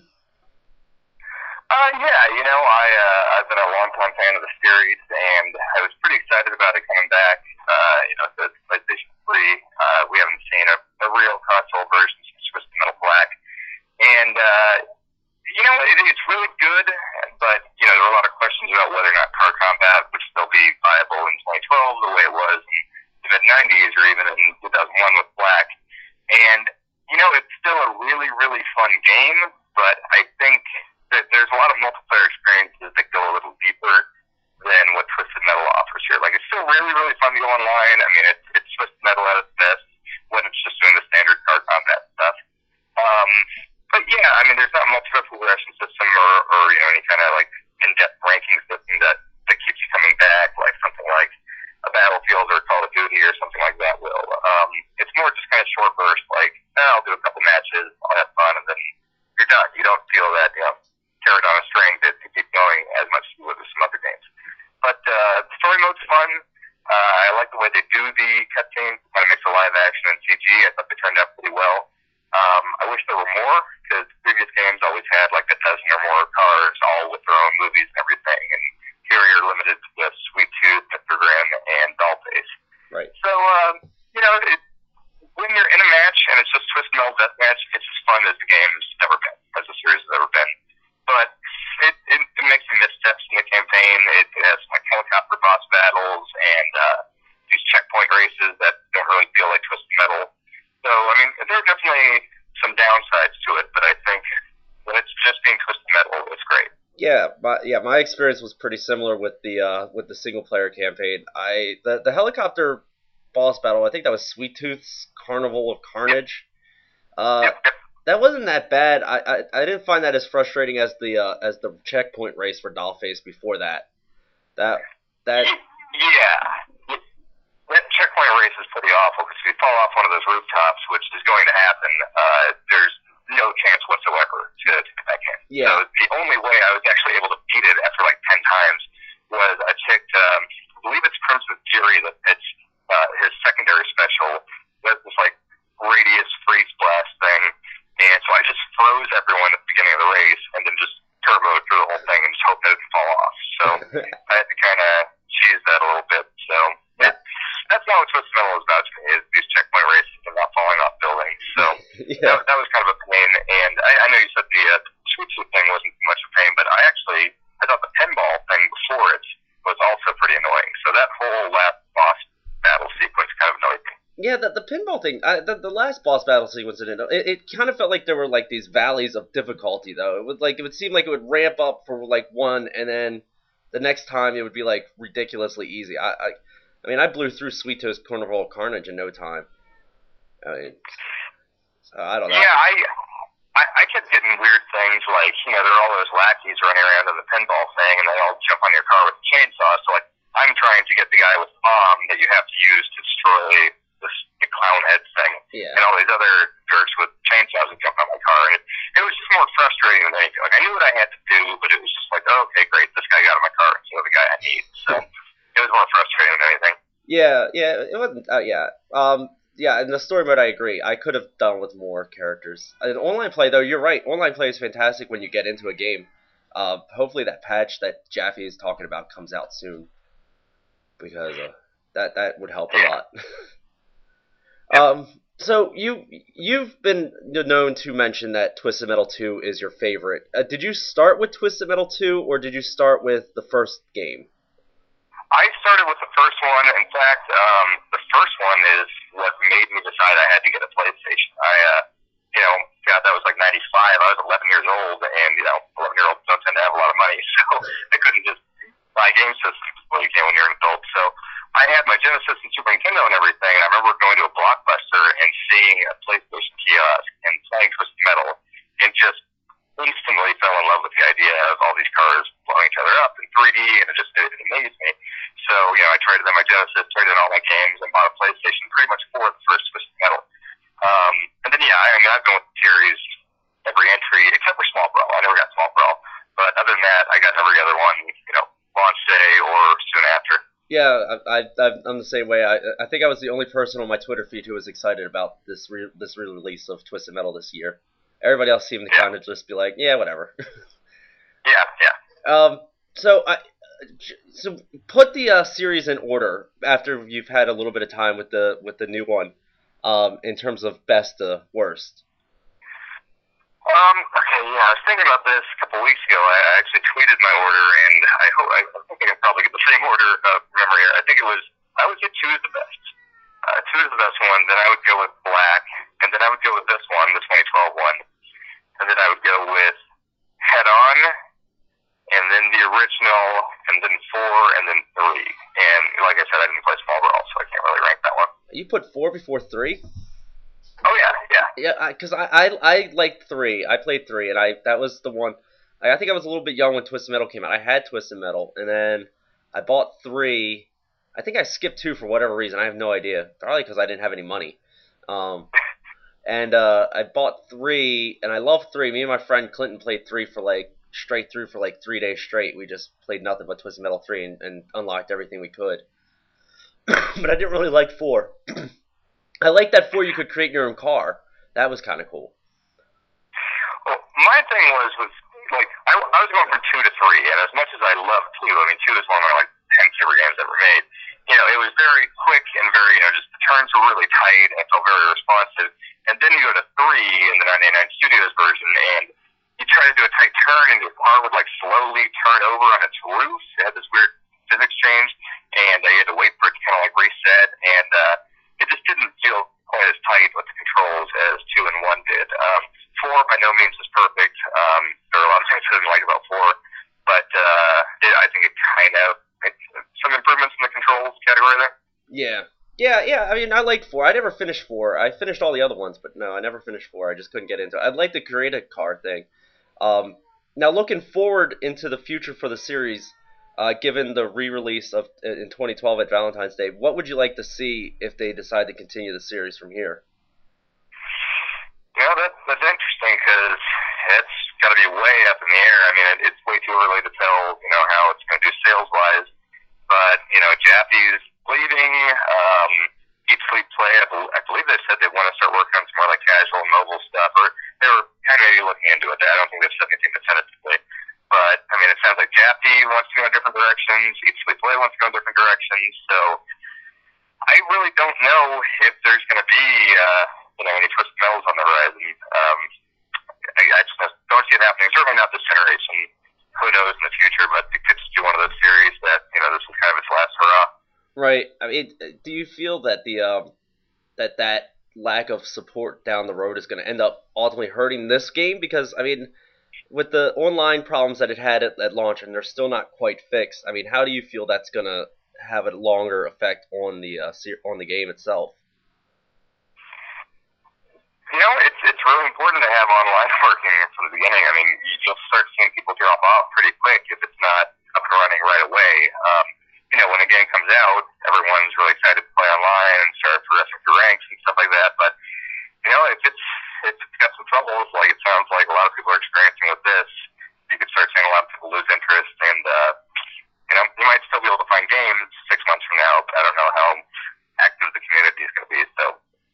S3: Uh, yeah, you know, I, uh, I've been a long-time fan of the series, and I was pretty excited about it coming back. Uh, you know, the PlayStation three, uh, we haven't seen a, a real console version since Twisted Metal Black, and, uh, you know, it, it's really good, but, you know, there were a lot of questions about whether or not card combat would still be viable in twenty twelve the way it was in the mid nineties or even in two thousand one with Black. And, you know, it's still a really, really fun game, but I think that there's a lot of multiplayer experiences that go a little deeper than what Twisted Metal offers here. Like, it's still really, really fun to go online. I mean, it's, it's Twisted Metal at its best when it's just doing the standard card combat stuff. Um... But yeah, I mean, there's not much of a progression system or, or you know, any kind of like in-depth ranking system that, that keeps you coming back, like something like a Battlefield or Call of Duty or something like that will. Um, it's more just kind of short burst, like, eh, I'll do a couple matches, I'll have fun, and then you're done. You don't feel that, you know, carrot on a string to, to keep going as much as you would with some other games. But uh, the story mode's fun. Uh, I like the way they do the cutscenes, kind of mix of live action and C G. I thought they turned out pretty well. Um, I wish there were more, because previous games always had like a dozen or more cars, all with their own movies and everything, and here you're limited to just Sweet Tooth, Pictogram, and Dollface.
S1: Right.
S3: So, um, you know, it, when you're in a match and it's just Twisted Metal Deathmatch, it's as fun as the game's ever been, as the series has ever been. But it, it, it makes some missteps in the campaign. It, it has like helicopter boss battles and uh, these checkpoint races that don't really feel like Twisted Metal. So, I mean, there are definitely some downsides to it, but I think when it's just being Twisted Metal, it's great.
S1: Yeah, my yeah, my experience was pretty similar with the uh, with the single player campaign. I the, the helicopter boss battle, I think that was Sweet Tooth's Carnival of Carnage. Uh,
S3: Yep, yep.
S1: that wasn't that bad. I, I, I didn't find that as frustrating as the uh, as the checkpoint race for Dollface before that. That that
S3: Yeah. That checkpoint race is pretty awful because if you fall off one of those rooftops, which is going to happen, uh, there's no chance whatsoever to, to get back in.
S1: Yeah.
S3: So the only way I was actually able to beat it after like ten times was I picked, um, I believe it's Crimson Fury that it's uh, his secondary special. There's this like radius freeze blast thing, and so I just froze everyone at the beginning of the race and then just turboed through the whole thing and just hoped it didn't fall off. So I had to kind of cheese that a little bit. So it, that's not what Twisted Metal is about to me, is these checkpoint races and not falling off buildings. So
S1: yeah.
S3: that, that was kind of a pain. And I, I know you said the, uh, the Sweet Tooth thing wasn't too much of a pain, but I actually, I thought the pinball thing before it was also pretty annoying. So that whole last boss battle sequence kind of annoyed me.
S1: Yeah, the, the pinball thing, I, the, the last boss battle sequence, it, it, it kind of felt like there were like these valleys of difficulty, though. It would like it would seem like it would ramp up for like one, and then the next time it would be like ridiculously easy. I, I, I mean, I blew through Sweet Tooth's Carnival of Carnage in no time. I mean, so I don't know.
S3: Yeah, I, I I kept getting weird things like, you know, there are all those lackeys running around in the pinball thing, and they all jump on your car with a chainsaw. So like, I'm trying to get the guy with the bomb that you have to use to destroy this the clown head thing,
S1: Yeah.
S3: and all these other jerks with chainsaws that jump on my car, and it, it was just more frustrating than anything. Like, I knew what I had to do, but it was just like, oh, okay, great, this guy got in my car instead of the guy I need. So it was more frustrating than anything.
S1: Yeah, yeah, it wasn't. Uh, yeah, um,
S4: yeah, in the story mode, I agree. I could have done with more characters. In online play, though, you're right. Online play is fantastic when you get into a game. Uh, hopefully that patch that Jaffe is talking about comes out soon, because uh, that that would help a lot. um, so you you've been known to mention that Twisted Metal two is your favorite. Uh, did you start with Twisted Metal two, or did you start with the first game?
S3: I started with the first one. In fact, um, the first one is what made me decide I had to get a PlayStation. I, uh, you know, God, that was like ninety-five. I was eleven years old, and, you know, eleven-year-olds don't tend to have a lot of money, so I couldn't just buy game systems when you can when you're an adult. So I had my Genesis and Super Nintendo and everything, and I remember going to a Blockbuster and seeing a PlayStation kiosk and playing Twisted Metal, and just instantly fell in love with the idea of all these cars blowing each other up in three D, and it just it, it amazed me. So, you know, I traded in my Genesis, traded in all my games, and bought a PlayStation pretty much for the first Twisted Metal. Um, and then, yeah, I mean, I've gone with the series every entry, except for Small Brawl. I never got Small Brawl. But other than that, I got every other one, you know, launch day or soon after.
S4: Yeah, I, I, I'm the same way. I, I think I was the only person on my Twitter feed who was excited about this re- this re-release of Twisted Metal this year. Everybody else seemed to
S3: Yeah.
S4: kind of just be like, yeah, whatever.
S3: Yeah, yeah.
S4: um, so I, so put the uh, series in order after you've had a little bit of time with the with the new one, um, in terms of best to worst.
S3: Um, okay, yeah, I was thinking about this a couple weeks ago. I I actually tweeted my order, and I hope I, I think I can probably get the same order of memory here. I think it was, I would say two is the best. Uh, two is the best one, then I would go with Black, and then I would go with this one, the twenty twelve one, and then I would go with Head On, and then the original, and then four, and then three. And like I said, I didn't play Small Brawl, so I can't really rank that one.
S4: You put four before three?
S3: Oh yeah, yeah.
S4: Yeah, because I, I, I liked three. I played three, and I that was the one. I, I think I was a little bit young when Twisted Metal came out. I had Twisted Metal, and then I bought three. I think I skipped two for whatever reason. I have no idea. Probably because I didn't have any money. Um, and uh, I bought three, and I love three. Me and my friend Clinton played three for like straight through for like three days straight. We just played nothing but Twisted Metal three and, and unlocked everything we could. But I didn't really like four. I liked that four you could create your own car. That was kind of cool.
S3: Well, my thing was, was like, I, I was going from two to three, and as much as I love two, I mean, two is one of my, like, ten favorite games ever made. You know, it was very quick and very, you know, just the turns were really tight and it felt very responsive. And then you go to three in the ninety-nine Studios version, and you try to do a tight turn, and your car would, like, slowly turn over on its roof. It had this weird physics change, and uh, you had to wait for it to kind of, like, reset, and uh, it just didn't feel quite as tight with the controls as two and one did. Um, four, by no means, is perfect. Um, there are a lot of things I didn't like about four, but uh, it, I think it kind of makes some improvements in the controls category there.
S4: Yeah. Yeah, yeah, I mean, I liked four. I never finished four. I finished all the other ones, but no, I never finished four. I just couldn't get into it. I'd like to create a car thing. Um, now, looking forward into the future for the series, uh, given the re-release of in twenty twelve at Valentine's Day, what would you like to see if they decide to continue the series from here?
S3: You know, that, that's interesting because it's got to be way up in the air. I mean, it, it's way too early to tell, you know, how it's going to do sales-wise. But, you know, Jaffe's leaving. Um, Eat, Sleep, Play, I, be- I believe they said they want to start working on some more, like, casual and mobile stuff. Or they were kind of maybe looking into it. I don't think they've said anything definitively. But, I mean, it sounds like Jaffe wants to go in different directions. Eat, Sleep, Play wants to go in different directions. So I really don't know if there's going to be, uh, you know, any Twisted Metals on the horizon. Um, I, I just don't see it happening. Certainly not this generation. Who knows in the future, but it could just be one of those series that, you know, this is kind of its last hurrah.
S4: Right. I mean, do you feel that the um, that that lack of support down the road is going to end up ultimately hurting this game? Because, I mean, with the online problems that it had at, at launch, and they're still not quite fixed, I mean, how do you feel that's going to have a longer effect on the uh, on the game itself?
S3: You know, it's it's really important to have online working from the beginning. I mean, you'll start seeing people drop off pretty quick if it's not up and running right away. Um, you know, when a game comes out, everyone's really excited to play online and start progressing through ranks and stuff like that. But, you know, if it's if it's got some troubles, like it sounds like a lot of people are experiencing with this, you could start seeing a lot of people lose interest. And, uh, you know, you might still be able to find games six months from now, but I don't know how active the community is going to be. So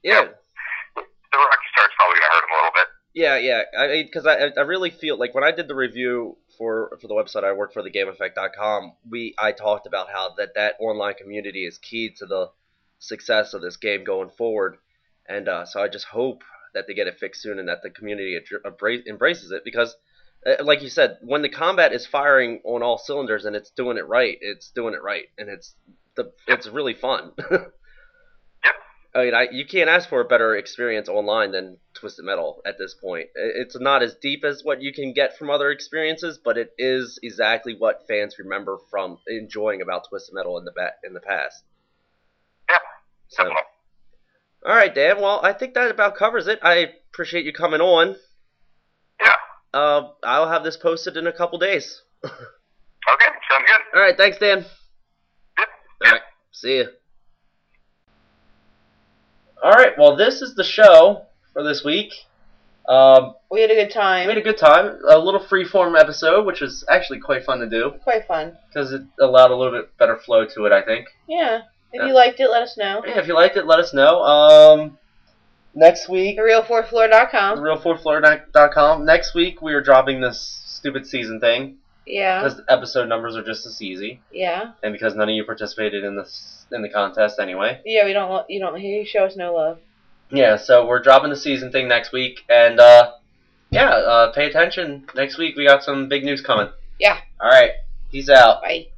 S4: Yeah, yeah. I because I I really feel like when I did the review for for the website I work for, the game effect dot com, we I talked about how that that online community is key to the success of this game going forward, and uh, so I just hope that they get it fixed soon and that the community adra- embraces it because, uh, like you said, when the combat is firing on all cylinders and it's doing it right, it's doing it right, and it's the it's really fun. I mean, I, you can't ask for a better experience online than Twisted Metal at this point. It's not as deep as what you can get from other experiences, but it is exactly what fans remember from enjoying about Twisted Metal in the ba- in the past.
S3: Yeah,
S4: so,
S3: definitely.
S4: All right, Dan. Well, I think that about covers it. I appreciate you coming on.
S3: Yeah.
S4: Uh, I'll have this posted in a couple days.
S3: Okay, sounds good.
S4: All right, thanks, Dan.
S3: Yep.
S4: All right, see you. All right, well, this is the show for this week. Um,
S2: We had a good time.
S4: we had a good time. A little freeform episode, which was actually quite fun to do
S2: Quite fun.
S4: because it allowed a little bit better flow to it, I think.
S2: Yeah. If
S4: Yeah.
S2: you liked it, let us know.
S4: Yeah, if you liked it, let us know. Um, next week,
S2: the real fourth floor dot com.
S4: the real fourth floor dot com. Next week, we are dropping this stupid season thing
S2: Yeah.
S4: because the episode numbers are just as easy,
S2: Yeah.
S4: and because none of you participated in this in the contest anyway.
S2: Yeah, we don't. lo- You don't. You show us no love.
S4: Yeah, so we're dropping the season thing next week, and uh, yeah, uh, pay attention. Next week we got some big news coming.
S2: Yeah.
S4: All right, peace out.
S2: Bye.